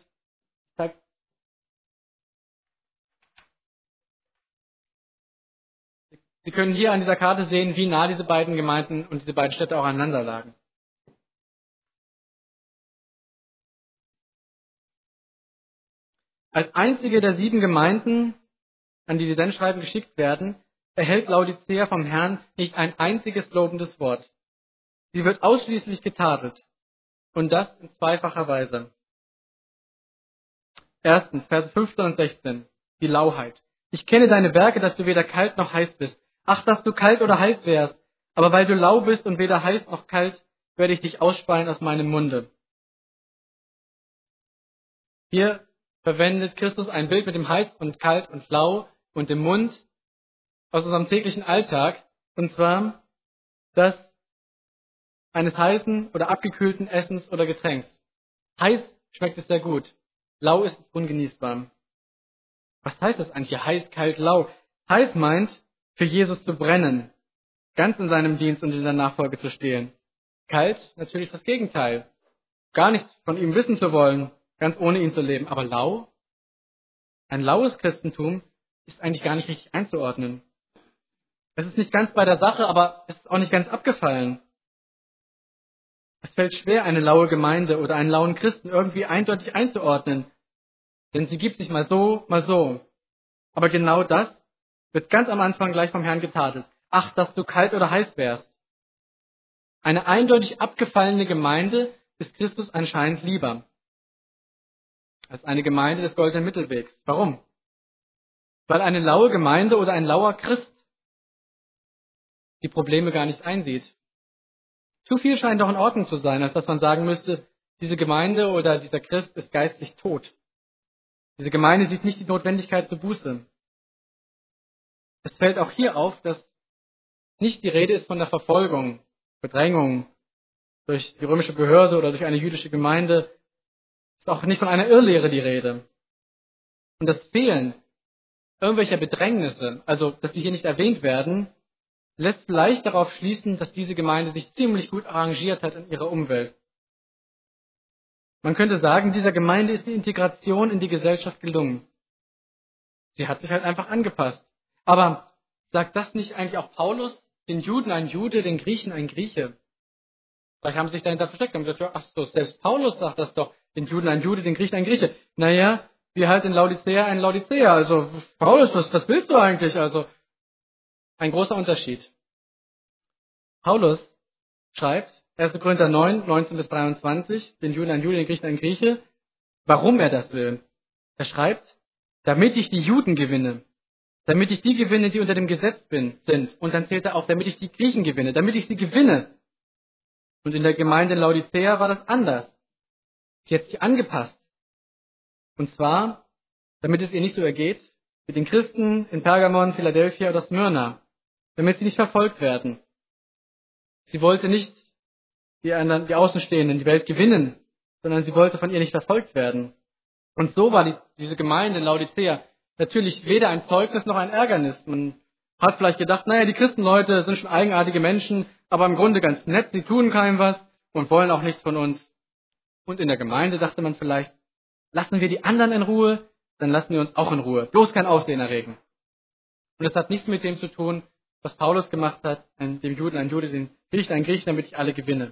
Sie können hier an dieser Karte sehen, wie nah diese beiden Gemeinden und diese beiden Städte auch aneinander lagen. Als einzige der 7 Gemeinden, an die die Sendschreiben geschickt werden, erhält Laodicea vom Herrn nicht ein einziges lobendes Wort. Sie wird ausschließlich getadelt. Und das in zweifacher Weise. Erstens, Verse 15 und 16, die Lauheit. Ich kenne deine Werke, dass du weder kalt noch heiß bist. Ach, dass du kalt oder heiß wärst. Aber weil du lau bist und weder heiß noch kalt, werde ich dich ausspeien aus meinem Munde. Hier verwendet Christus ein Bild mit dem heiß und kalt und lau und dem Mund aus unserem täglichen Alltag. Und zwar das eines heißen oder abgekühlten Essens oder Getränks. Heiß schmeckt es sehr gut. Lau ist es ungenießbar. Was heißt das eigentlich? Heiß, kalt, lau. Heiß meint, für Jesus zu brennen, ganz in seinem Dienst und in der Nachfolge zu stehen. Kalt, natürlich das Gegenteil. Gar nichts von ihm wissen zu wollen, ganz ohne ihn zu leben. Aber lau? Ein laues Christentum ist eigentlich gar nicht richtig einzuordnen. Es ist nicht ganz bei der Sache, aber es ist auch nicht ganz abgefallen. Es fällt schwer, eine laue Gemeinde oder einen lauen Christen irgendwie eindeutig einzuordnen. Denn sie gibt sich mal so, mal so. Aber genau das wird ganz am Anfang gleich vom Herrn getadelt. Ach, dass du kalt oder heiß wärst. Eine eindeutig abgefallene Gemeinde ist Christus anscheinend lieber als eine Gemeinde des goldenen Mittelwegs. Warum? Weil eine laue Gemeinde oder ein lauer Christ die Probleme gar nicht einsieht. Zu viel scheint doch in Ordnung zu sein, als dass man sagen müsste, diese Gemeinde oder dieser Christ ist geistlich tot. Diese Gemeinde sieht nicht die Notwendigkeit zur Buße. Es fällt auch hier auf, dass nicht die Rede ist von der Verfolgung, Bedrängung durch die römische Behörde oder durch eine jüdische Gemeinde. Es ist auch nicht von einer Irrlehre die Rede. Und das Fehlen irgendwelcher Bedrängnisse, also dass sie hier nicht erwähnt werden, lässt vielleicht darauf schließen, dass diese Gemeinde sich ziemlich gut arrangiert hat in ihrer Umwelt. Man könnte sagen, dieser Gemeinde ist die Integration in die Gesellschaft gelungen. Sie hat sich halt einfach angepasst. Aber sagt das nicht eigentlich auch Paulus? Den Juden ein Jude, den Griechen ein Grieche. Vielleicht haben sie sich dahinter versteckt und gesagt, ach so, selbst Paulus sagt das doch. Den Juden ein Jude, den Griechen ein Grieche. Naja, wie halt in Laodicea ein Laodicea. Also, Paulus, was willst du eigentlich? Also, ein großer Unterschied. Paulus schreibt, 1. Korinther 9, 19 bis 23, den Juden ein Jude, den Griechen ein Grieche, warum er das will. Er schreibt, damit ich die Juden gewinne, damit ich die gewinne, die unter dem Gesetz sind. Und dann zählt er auch, damit ich die Griechen gewinne, damit ich sie gewinne. Und in der Gemeinde in Laodicea war das anders. Sie hat sich angepasst. Und zwar, damit es ihr nicht so ergeht, mit den Christen in Pergamon, Philadelphia oder Smyrna, damit sie nicht verfolgt werden. Sie wollte nicht die Außenstehenden, die Welt gewinnen, sondern sie wollte von ihr nicht verfolgt werden. Und so war diese Gemeinde in Laodicea natürlich weder ein Zeugnis noch ein Ärgernis. Man hat vielleicht gedacht, naja, die Christenleute sind schon eigenartige Menschen, aber im Grunde ganz nett, sie tun keinem was und wollen auch nichts von uns. Und in der Gemeinde dachte man vielleicht, lassen wir die anderen in Ruhe, dann lassen wir uns auch in Ruhe. Bloß kein Aufsehen erregen. Und es hat nichts mit dem zu tun, was Paulus gemacht hat, dem Juden ein Jude, den Griechen ein Griechen, damit ich alle gewinne.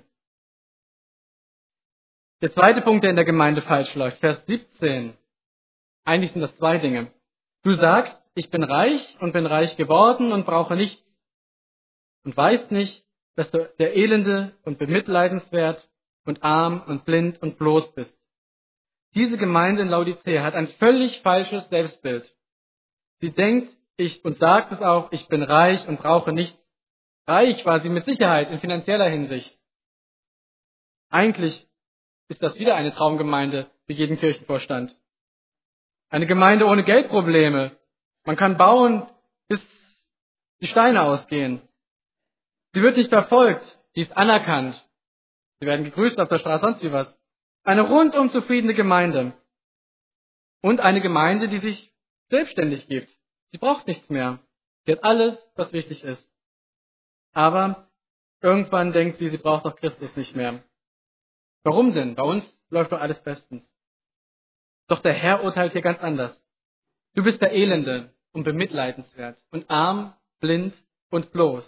Der zweite Punkt, der in der Gemeinde falsch läuft, Vers 17. Eigentlich sind das zwei Dinge. Du sagst, ich bin reich und bin reich geworden und brauche nichts. Und weißt nicht, dass du der Elende und bemitleidenswert und arm und blind und bloß bist. Diese Gemeinde in Laodicea hat ein völlig falsches Selbstbild. Sie denkt, und sagt es auch, ich bin reich und brauche nichts. Reich war sie mit Sicherheit in finanzieller Hinsicht. Eigentlich ist das wieder eine Traumgemeinde für jeden Kirchenvorstand. Eine Gemeinde ohne Geldprobleme. Man kann bauen, bis die Steine ausgehen. Sie wird nicht verfolgt, sie ist anerkannt. Sie werden gegrüßt auf der Straße, sonst wie was. Eine rundum zufriedene Gemeinde. Und eine Gemeinde, die sich selbstständig gibt. Sie braucht nichts mehr. Sie hat alles, was wichtig ist. Aber irgendwann denkt sie braucht doch Christus nicht mehr. Warum denn? Bei uns läuft doch alles bestens. Doch der Herr urteilt hier ganz anders. Du bist der Elende und bemitleidenswert und arm, blind und bloß.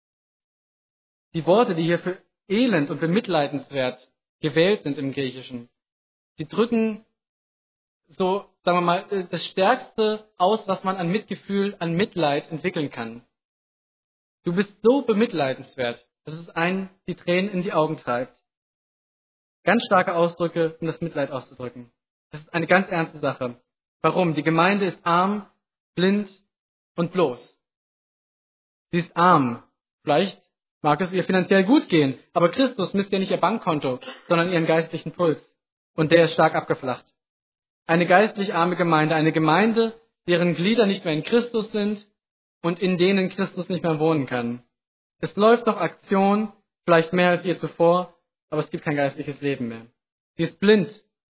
Die Worte, die hier für elend und bemitleidenswert gewählt sind im Griechischen, die drücken so, sagen wir mal, das Stärkste aus, was man an Mitgefühl, an Mitleid entwickeln kann. Du bist so bemitleidenswert, dass es einen die Tränen in die Augen treibt. Ganz starke Ausdrücke, um das Mitleid auszudrücken. Das ist eine ganz ernste Sache. Warum? Die Gemeinde ist arm, blind und bloß. Sie ist arm. Vielleicht mag es ihr finanziell gut gehen, aber Christus misst ja nicht ihr Bankkonto, sondern ihren geistlichen Puls. Und der ist stark abgeflacht. Eine geistlich arme Gemeinde, eine Gemeinde, deren Glieder nicht mehr in Christus sind und in denen Christus nicht mehr wohnen kann. Es läuft noch Aktion, vielleicht mehr als je zuvor, aber es gibt kein geistliches Leben mehr. Sie ist blind.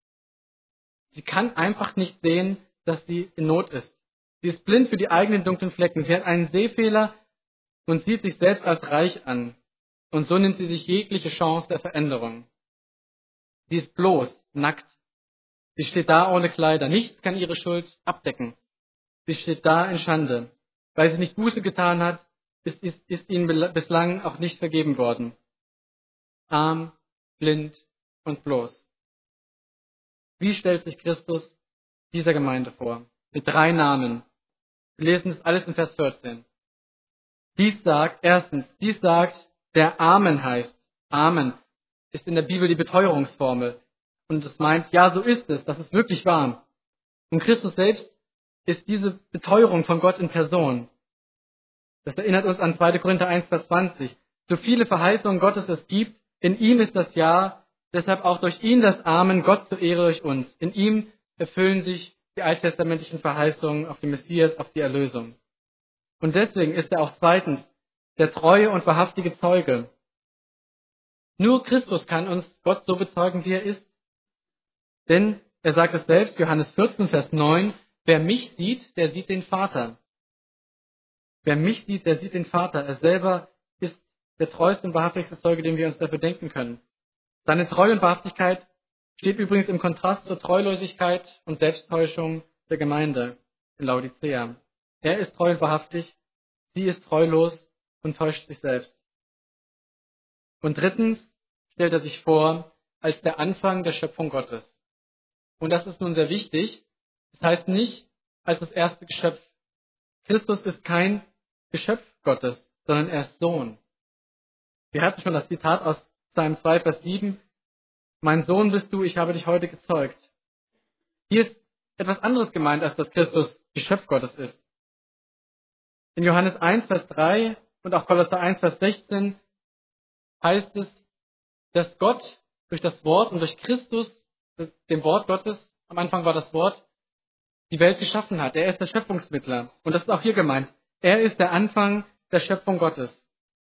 Sie kann einfach nicht sehen, dass sie in Not ist. Sie ist blind für die eigenen dunklen Flecken. Sie hat einen Sehfehler und sieht sich selbst als reich an. Und so nimmt sie sich jegliche Chance der Veränderung. Sie ist bloß, nackt. Sie steht da ohne Kleider. Nichts kann ihre Schuld abdecken. Sie steht da in Schande. Weil sie nicht Buße getan hat, ist ihnen bislang auch nicht vergeben worden. Arm, blind und bloß. Wie stellt sich Christus dieser Gemeinde vor? Mit 3 Namen. Wir lesen das alles in Vers 14. Dies sagt, der Amen heißt. Amen ist in der Bibel die Beteuerungsformel. Und es meint, ja, so ist es, das ist wirklich wahr. Und Christus selbst ist diese Beteuerung von Gott in Person. Das erinnert uns an 2. Korinther 1, Vers 20. So viele Verheißungen Gottes es gibt, in ihm ist das Ja, deshalb auch durch ihn das Amen, Gott zur Ehre durch uns. In ihm erfüllen sich die alttestamentlichen Verheißungen auf den Messias, auf die Erlösung. Und deswegen ist er auch zweitens der treue und wahrhaftige Zeuge. Nur Christus kann uns Gott so bezeugen, wie er ist. Denn er sagt es selbst, Johannes 14, Vers 9, wer mich sieht, der sieht den Vater. Wer mich sieht, der sieht den Vater. Er selber ist der treueste und wahrhaftigste Zeuge, den wir uns dafür denken können. Seine Treue und Wahrhaftigkeit steht übrigens im Kontrast zur Treulosigkeit und Selbsttäuschung der Gemeinde in Laodicea. Er ist treu und wahrhaftig, sie ist treulos und täuscht sich selbst. Und drittens stellt er sich vor als der Anfang der Schöpfung Gottes. Und das ist nun sehr wichtig. Das heißt nicht als das erste Geschöpf. Christus ist kein Geschöpf Gottes, sondern er ist Sohn. Wir hatten schon das Zitat aus Psalm 2, Vers 7. Mein Sohn bist du, ich habe dich heute gezeugt. Hier ist etwas anderes gemeint, als dass Christus Geschöpf Gottes ist. In Johannes 1, Vers 3 und auch Kolosser 1, Vers 16 heißt es, dass Gott durch das Wort und durch Christus, dem Wort Gottes, am Anfang war das Wort, die Welt geschaffen hat. Er ist der Schöpfungsmittler. Und das ist auch hier gemeint. Er ist der Anfang der Schöpfung Gottes.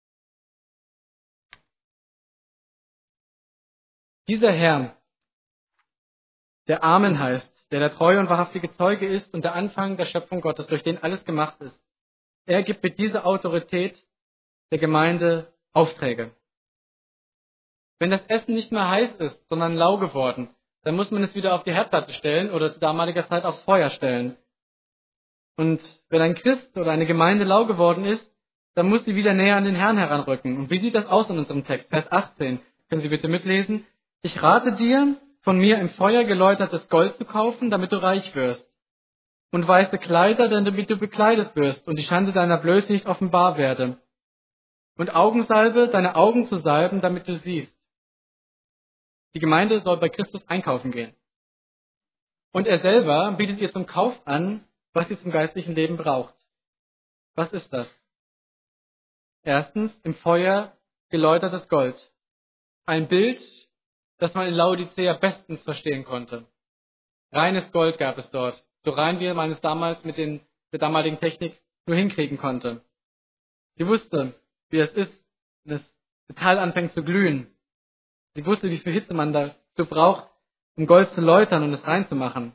Dieser Herr, der Amen heißt, der treue und wahrhaftige Zeuge ist und der Anfang der Schöpfung Gottes, durch den alles gemacht ist, er gibt mit dieser Autorität der Gemeinde Aufträge. Wenn das Essen nicht mehr heiß ist, sondern lau geworden, dann muss man es wieder auf die Herdplatte stellen oder zu damaliger Zeit aufs Feuer stellen. Und wenn ein Christ oder eine Gemeinde lau geworden ist, dann muss sie wieder näher an den Herrn heranrücken. Und wie sieht das aus in unserem Text? Vers 18. Können Sie bitte mitlesen? Ich rate dir, von mir im Feuer geläutertes Gold zu kaufen, damit du reich wirst. Und weiße Kleider, damit du bekleidet wirst und die Schande deiner Blöße nicht offenbar werde. Und Augensalbe, deine Augen zu salben, damit du siehst. Die Gemeinde soll bei Christus einkaufen gehen. Und er selber bietet ihr zum Kauf an, was sie zum geistlichen Leben braucht. Was ist das? Erstens, im Feuer geläutertes Gold. Ein Bild, das man in Laodicea bestens verstehen konnte. Reines Gold gab es dort. So rein, wie man es damals mit der damaligen Technik nur hinkriegen konnte. Sie wusste, wie es ist, wenn das Metall anfängt zu glühen. Sie wusste, wie viel Hitze man dazu braucht, um Gold zu läutern und es reinzumachen.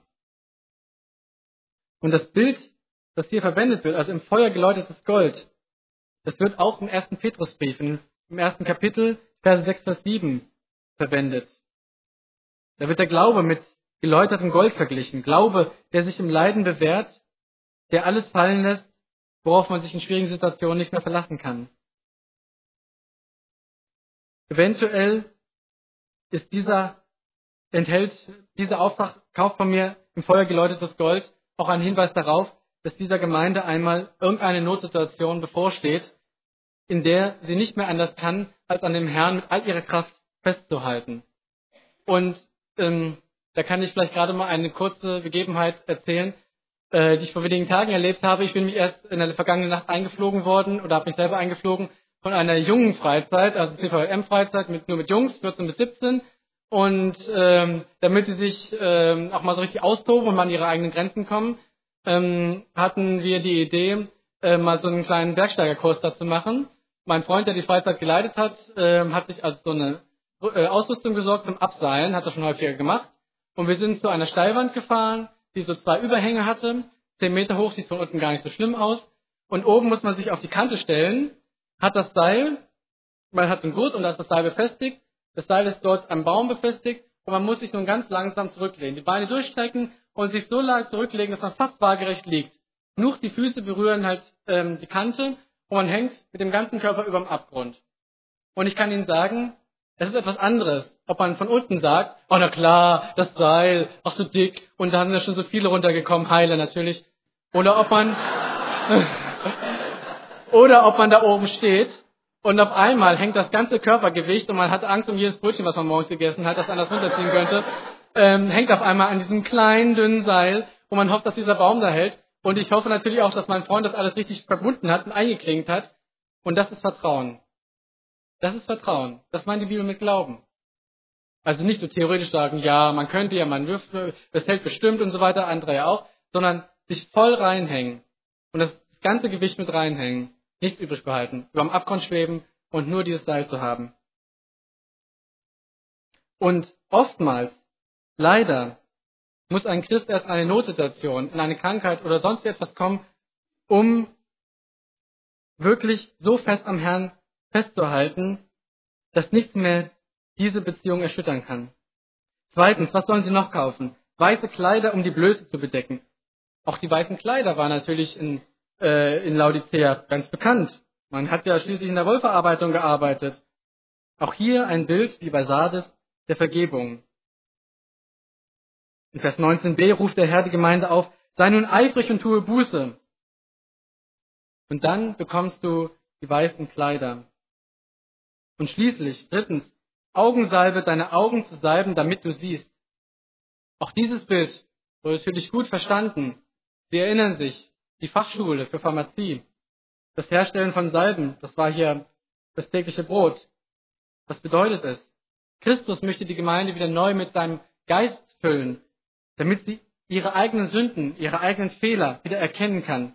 Und das Bild, das hier verwendet wird, also im Feuer geläutertes Gold, das wird auch im 1. Petrusbrief, im 1. Kapitel, Verse 6, Vers 7 verwendet. Da wird der Glaube mit geläutertem Gold verglichen. Glaube, der sich im Leiden bewährt, der alles fallen lässt, worauf man sich in schwierigen Situationen nicht mehr verlassen kann. Eventuell enthält dieser Auftrag, kauft von mir im Feuer geläutertes Gold, auch ein Hinweis darauf, dass dieser Gemeinde einmal irgendeine Notsituation bevorsteht, in der sie nicht mehr anders kann, als an dem Herrn mit all ihrer Kraft festzuhalten. Und da kann ich vielleicht gerade mal eine kurze Begebenheit erzählen, die ich vor wenigen Tagen erlebt habe. Ich bin mich erst in der vergangenen Nacht eingeflogen worden oder habe mich selber eingeflogen von einer jungen Freizeit, also CVM-Freizeit nur mit Jungs, 14 bis 17. Und damit sie sich auch mal so richtig austoben und mal an ihre eigenen Grenzen kommen, hatten wir die Idee, mal so einen kleinen Bergsteigerkurs dazu machen. Mein Freund, der die Freizeit geleitet hat, hat sich also so eine Ausrüstung besorgt zum Abseilen, hat er schon häufiger gemacht. Und wir sind zu einer Steilwand gefahren, die so 2 Überhänge hatte, 10 Meter hoch, sieht von unten gar nicht so schlimm aus. Und oben muss man sich auf die Kante stellen, hat das Seil, man hat einen Gurt und da ist das Seil befestigt. Das Seil ist dort am Baum befestigt und man muss sich nun ganz langsam zurücklehnen. Die Beine durchstrecken und sich so lang zurücklegen, dass man fast waagerecht liegt. Nur die Füße berühren halt die Kante und man hängt mit dem ganzen Körper über dem Abgrund. Und ich kann Ihnen sagen, es ist etwas anderes, ob man von unten sagt, oh na klar, das Seil, ach so dick, und da sind ja schon so viele runtergekommen, heile natürlich. Oder ob man da oben steht und auf einmal hängt das ganze Körpergewicht und man hat Angst um jedes Brötchen, was man morgens gegessen hat, das anders runterziehen könnte, hängt auf einmal an diesem kleinen, dünnen Seil und man hofft, dass dieser Baum da hält. Und ich hoffe natürlich auch, dass mein Freund das alles richtig verbunden hat und eingeklinkt hat. Und das ist Vertrauen. Das ist Vertrauen. Das meint die Bibel mit Glauben. Also nicht so theoretisch sagen, ja, man könnte ja, man wirft, das hält bestimmt und so weiter, andere ja auch, sondern sich voll reinhängen und das ganze Gewicht mit reinhängen, nichts übrig behalten, über dem Abgrund schweben und nur dieses Seil zu haben. Und oftmals, leider, muss ein Christ erst in eine Notsituation, in eine Krankheit oder sonst etwas kommen, um wirklich so fest am Herrn festzuhalten, dass nichts mehr diese Beziehung erschüttern kann. Zweitens, was sollen sie noch kaufen? Weiße Kleider, um die Blöße zu bedecken. Auch die weißen Kleider waren natürlich in in Laodicea? Ganz bekannt. Man hat ja schließlich in der Wollverarbeitung gearbeitet. Auch hier ein Bild, wie bei Sardes, der Vergebung. In Vers 19b ruft der Herr die Gemeinde auf, sei nun eifrig und tue Buße. Und dann bekommst du die weißen Kleider. Und schließlich, drittens, Augensalbe, deine Augen zu salben, damit du siehst. Auch dieses Bild wurde natürlich gut verstanden. Sie erinnern sich, die Fachschule für Pharmazie, das Herstellen von Salben, das war hier das tägliche Brot. Was bedeutet es? Christus möchte die Gemeinde wieder neu mit seinem Geist füllen, damit sie ihre eigenen Sünden, ihre eigenen Fehler wieder erkennen kann.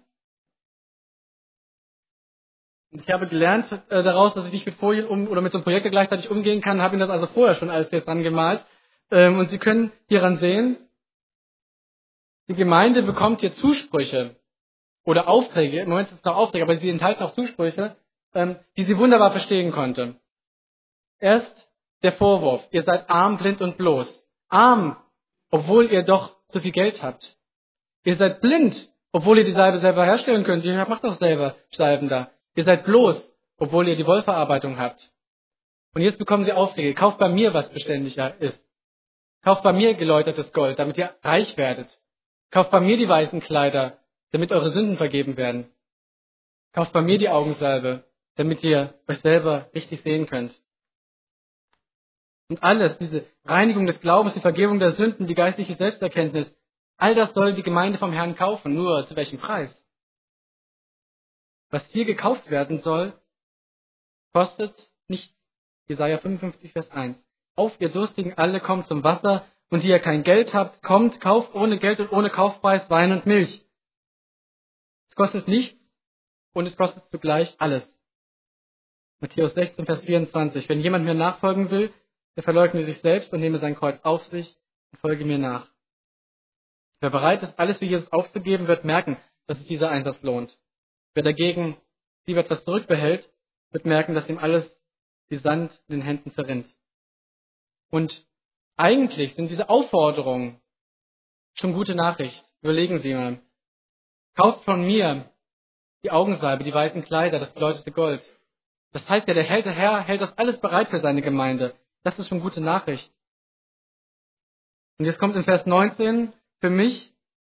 Und ich habe gelernt daraus, dass ich nicht mit Folien oder mit so einem Projekt gleichzeitig umgehen kann, habe Ihnen das also vorher schon alles jetzt dran gemalt. Und Sie können hieran sehen, die Gemeinde bekommt hier Zusprüche oder Aufträge, im Moment sind es noch Aufträge, aber sie enthalten auch Zusprüche, die sie wunderbar verstehen konnte. Erst der Vorwurf, ihr seid arm, blind und bloß. Arm, obwohl ihr doch so viel Geld habt. Ihr seid blind, obwohl ihr die Salbe selber herstellen könnt. Ihr macht doch selber Salben da. Ihr seid bloß, obwohl ihr die Wollverarbeitung habt. Und jetzt bekommen sie Aufträge. Kauft bei mir, was beständiger ist. Kauft bei mir geläutertes Gold, damit ihr reich werdet. Kauft bei mir die weißen Kleider, damit eure Sünden vergeben werden. Kauft bei mir die Augensalbe, damit ihr euch selber richtig sehen könnt. Und alles, diese Reinigung des Glaubens, die Vergebung der Sünden, die geistliche Selbsterkenntnis, all das soll die Gemeinde vom Herrn kaufen. Nur zu welchem Preis? Was hier gekauft werden soll, kostet nichts. Jesaja 55, Vers 1. Auf, ihr Durstigen alle, kommt zum Wasser, und die ihr kein Geld habt, kommt, kauft ohne Geld und ohne Kaufpreis Wein und Milch. Es kostet nichts und es kostet zugleich alles. Matthäus 16, Vers 24. Wenn jemand mir nachfolgen will, der verleugne sich selbst und nehme sein Kreuz auf sich und folge mir nach. Wer bereit ist, alles für Jesus aufzugeben, wird merken, dass sich dieser Einsatz lohnt. Wer dagegen lieber etwas zurückbehält, wird merken, dass ihm alles wie Sand in den Händen zerrinnt. Und eigentlich sind diese Aufforderungen schon gute Nachricht. Überlegen Sie mal. Kauft von mir die Augensalbe, die weißen Kleider, das geläuterte Gold. Das heißt ja, der Herr hält das alles bereit für seine Gemeinde. Das ist schon gute Nachricht. Und jetzt kommt in Vers 19 für mich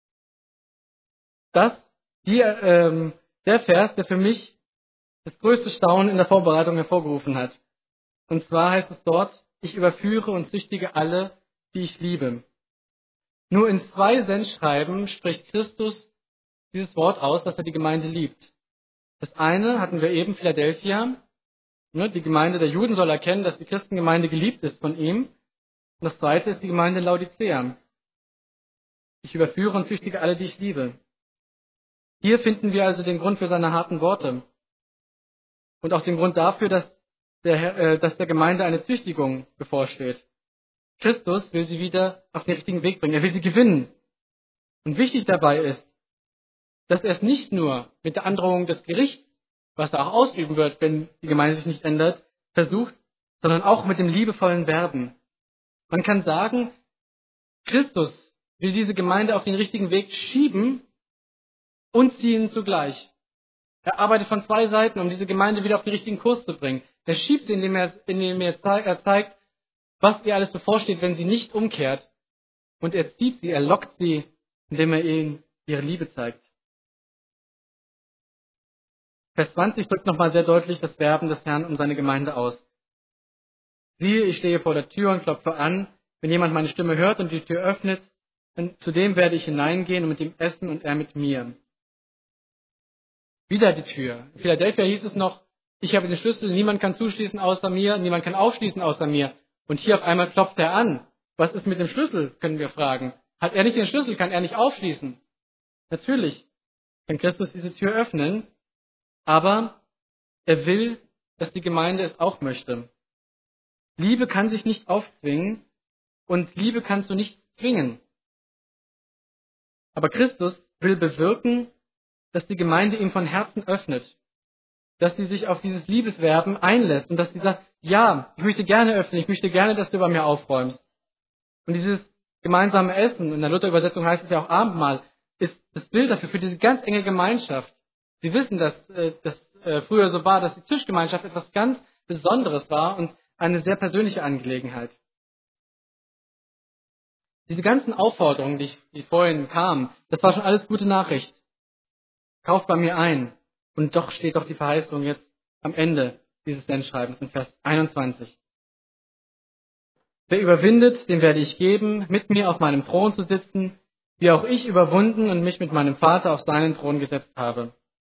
der Vers, der für mich das größte Staunen in der Vorbereitung hervorgerufen hat. Und zwar heißt es dort, ich überführe und züchtige alle, die ich liebe. Nur in 2 Sendschreiben spricht Christus dieses Wort aus, dass er die Gemeinde liebt. Das eine hatten wir eben, Philadelphia. Die Gemeinde der Juden soll erkennen, dass die Christengemeinde geliebt ist von ihm. Und das zweite ist die Gemeinde Laodicea. Ich überführe und züchtige alle, die ich liebe. Hier finden wir also den Grund für seine harten Worte. Und auch den Grund dafür, dass der Gemeinde eine Züchtigung bevorsteht. Christus will sie wieder auf den richtigen Weg bringen. Er will sie gewinnen. Und wichtig dabei ist, dass er es nicht nur mit der Androhung des Gerichts, was er auch ausüben wird, wenn die Gemeinde sich nicht ändert, versucht, sondern auch mit dem liebevollen Werben. Man kann sagen, Christus will diese Gemeinde auf den richtigen Weg schieben und ziehen zugleich. Er arbeitet von 2 Seiten, um diese Gemeinde wieder auf den richtigen Kurs zu bringen. Er schiebt, indem er zeigt, was ihr alles bevorsteht, wenn sie nicht umkehrt. Und er zieht sie, er lockt sie, indem er ihnen ihre Liebe zeigt. Vers 20 drückt nochmal sehr deutlich das Werben des Herrn um seine Gemeinde aus. Siehe, ich stehe vor der Tür und klopfe an. Wenn jemand meine Stimme hört und die Tür öffnet, dann zu dem werde ich hineingehen und mit ihm essen und er mit mir. Wieder die Tür. In Philadelphia hieß es noch, ich habe den Schlüssel, niemand kann zuschließen außer mir, niemand kann aufschließen außer mir. Und hier auf einmal klopft er an. Was ist mit dem Schlüssel, können wir fragen. Hat er nicht den Schlüssel, kann er nicht aufschließen. Natürlich kann Christus diese Tür öffnen, aber er will, dass die Gemeinde es auch möchte. Liebe kann sich nicht aufzwingen und Liebe kannst du nicht zwingen. Aber Christus will bewirken, dass die Gemeinde ihm von Herzen öffnet, dass sie sich auf dieses Liebeswerben einlässt und dass sie sagt, ja, ich möchte gerne öffnen, ich möchte gerne, dass du bei mir aufräumst. Und dieses gemeinsame Essen, in der Luther-Übersetzung heißt es ja auch Abendmahl, ist das Bild dafür, für diese ganz enge Gemeinschaft. Sie wissen, dass das früher so war, dass die Tischgemeinschaft etwas ganz Besonderes war und eine sehr persönliche Angelegenheit. Diese ganzen Aufforderungen, die vorhin kamen, das war schon alles gute Nachricht. Kauft bei mir ein. Und doch steht doch die Verheißung jetzt am Ende dieses Sendschreibens in Vers 21. Wer überwindet, dem werde ich geben, mit mir auf meinem Thron zu sitzen, wie auch ich überwunden und mich mit meinem Vater auf seinen Thron gesetzt habe.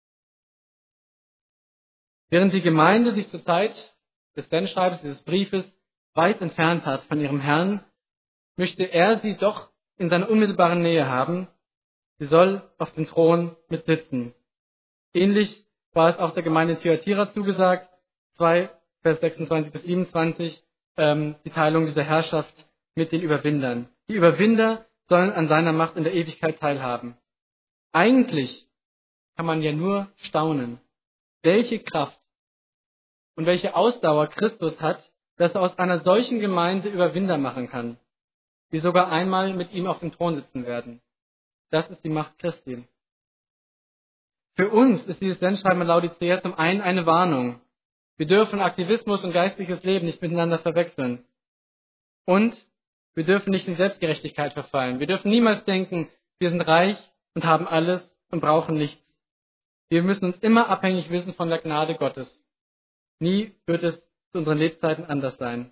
Während die Gemeinde sich zur Zeit des Sendschreibens, dieses Briefes, weit entfernt hat von ihrem Herrn, möchte er sie doch in seiner unmittelbaren Nähe haben. Sie soll auf dem Thron mit sitzen. Ähnlich war es auch der Gemeinde in Thyatira zugesagt, 2, Vers 26 bis 27, die Teilung dieser Herrschaft mit den Überwindern. Die Überwinder sollen an seiner Macht in der Ewigkeit teilhaben. Eigentlich kann man ja nur staunen, welche Kraft und welche Ausdauer Christus hat, dass er aus einer solchen Gemeinde Überwinder machen kann, die sogar einmal mit ihm auf dem Thron sitzen werden. Das ist die Macht Christi. Für uns ist dieses Sendschreiben an Laodicea zum einen eine Warnung. Wir dürfen Aktivismus und geistliches Leben nicht miteinander verwechseln. Und wir dürfen nicht in Selbstgerechtigkeit verfallen. Wir dürfen niemals denken, wir sind reich und haben alles und brauchen nichts. Wir müssen uns immer abhängig wissen von der Gnade Gottes. Nie wird es zu unseren Lebzeiten anders sein.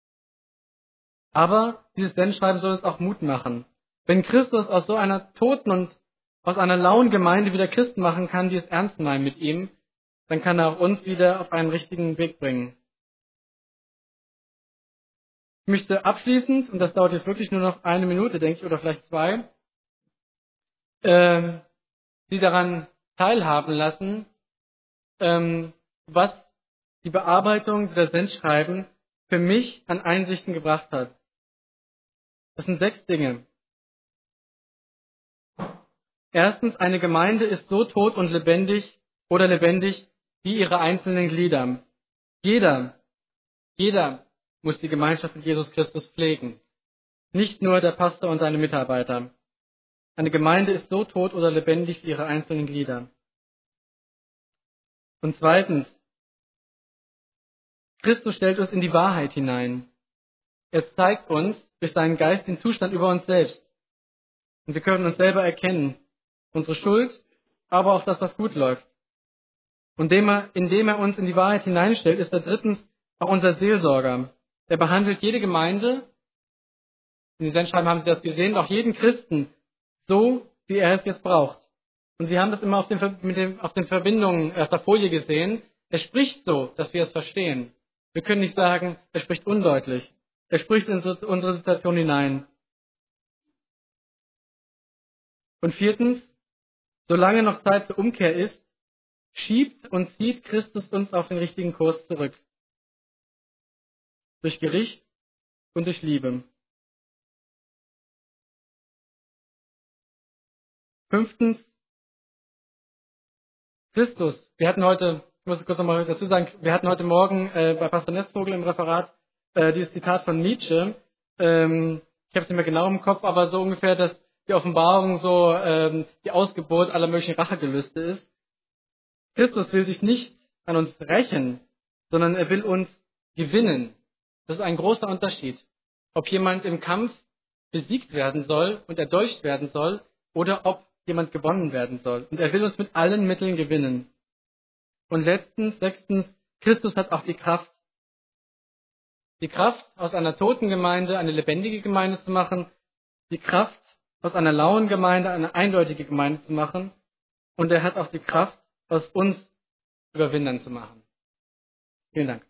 Aber dieses Sendschreiben soll uns auch Mut machen. Wenn Christus aus so einer toten und aus einer lauen Gemeinde wieder Christen machen kann, die es ernst meinen mit ihm, dann kann er auch uns wieder auf einen richtigen Weg bringen. Ich möchte abschließend, und das dauert jetzt wirklich nur noch 1 Minute, denke ich, oder vielleicht 2, Sie daran teilhaben lassen, was die Bearbeitung dieser Sendschreiben für mich an Einsichten gebracht hat. Das sind 6 Dinge. Erstens, eine Gemeinde ist so tot und lebendig oder lebendig wie ihre einzelnen Glieder. Jeder muss die Gemeinschaft mit Jesus Christus pflegen. Nicht nur der Pastor und seine Mitarbeiter. Eine Gemeinde ist so tot oder lebendig wie ihre einzelnen Glieder. Und zweitens, Christus stellt uns in die Wahrheit hinein. Er zeigt uns durch seinen Geist den Zustand über uns selbst. Und wir können uns selber erkennen. Unsere Schuld, aber auch das, was gut läuft. Und indem er uns in die Wahrheit hineinstellt, ist er drittens auch unser Seelsorger. Er behandelt jede Gemeinde, in den Sendschreiben haben Sie das gesehen, auch jeden Christen so, wie er es jetzt braucht. Und Sie haben das immer auf den Verbindungen auf der Folie gesehen. Er spricht so, dass wir es verstehen. Wir können nicht sagen, er spricht undeutlich. Er spricht in unsere Situation hinein. Und viertens, solange noch Zeit zur Umkehr ist, schiebt und zieht Christus uns auf den richtigen Kurs zurück. Durch Gericht und durch Liebe. 5. Christus. Ich muss kurz nochmal dazu sagen, wir hatten heute Morgen bei Pastor Nestvogel im Referat dieses Zitat von Nietzsche. Ich habe es nicht mehr genau im Kopf, aber so ungefähr, dass die Offenbarung so die Ausgeburt aller möglichen Rachegelüste ist. Christus will sich nicht an uns rächen, sondern er will uns gewinnen. Das ist ein großer Unterschied. Ob jemand im Kampf besiegt werden soll und erdolcht werden soll oder ob jemand gewonnen werden soll. Und er will uns mit allen Mitteln gewinnen. Und 6. Christus hat auch die Kraft, aus einer toten Gemeinde eine lebendige Gemeinde zu machen, die Kraft, aus einer lauen Gemeinde eine eindeutige Gemeinde zu machen, und er hat auch die Kraft, aus uns Überwindern zu machen. Vielen Dank.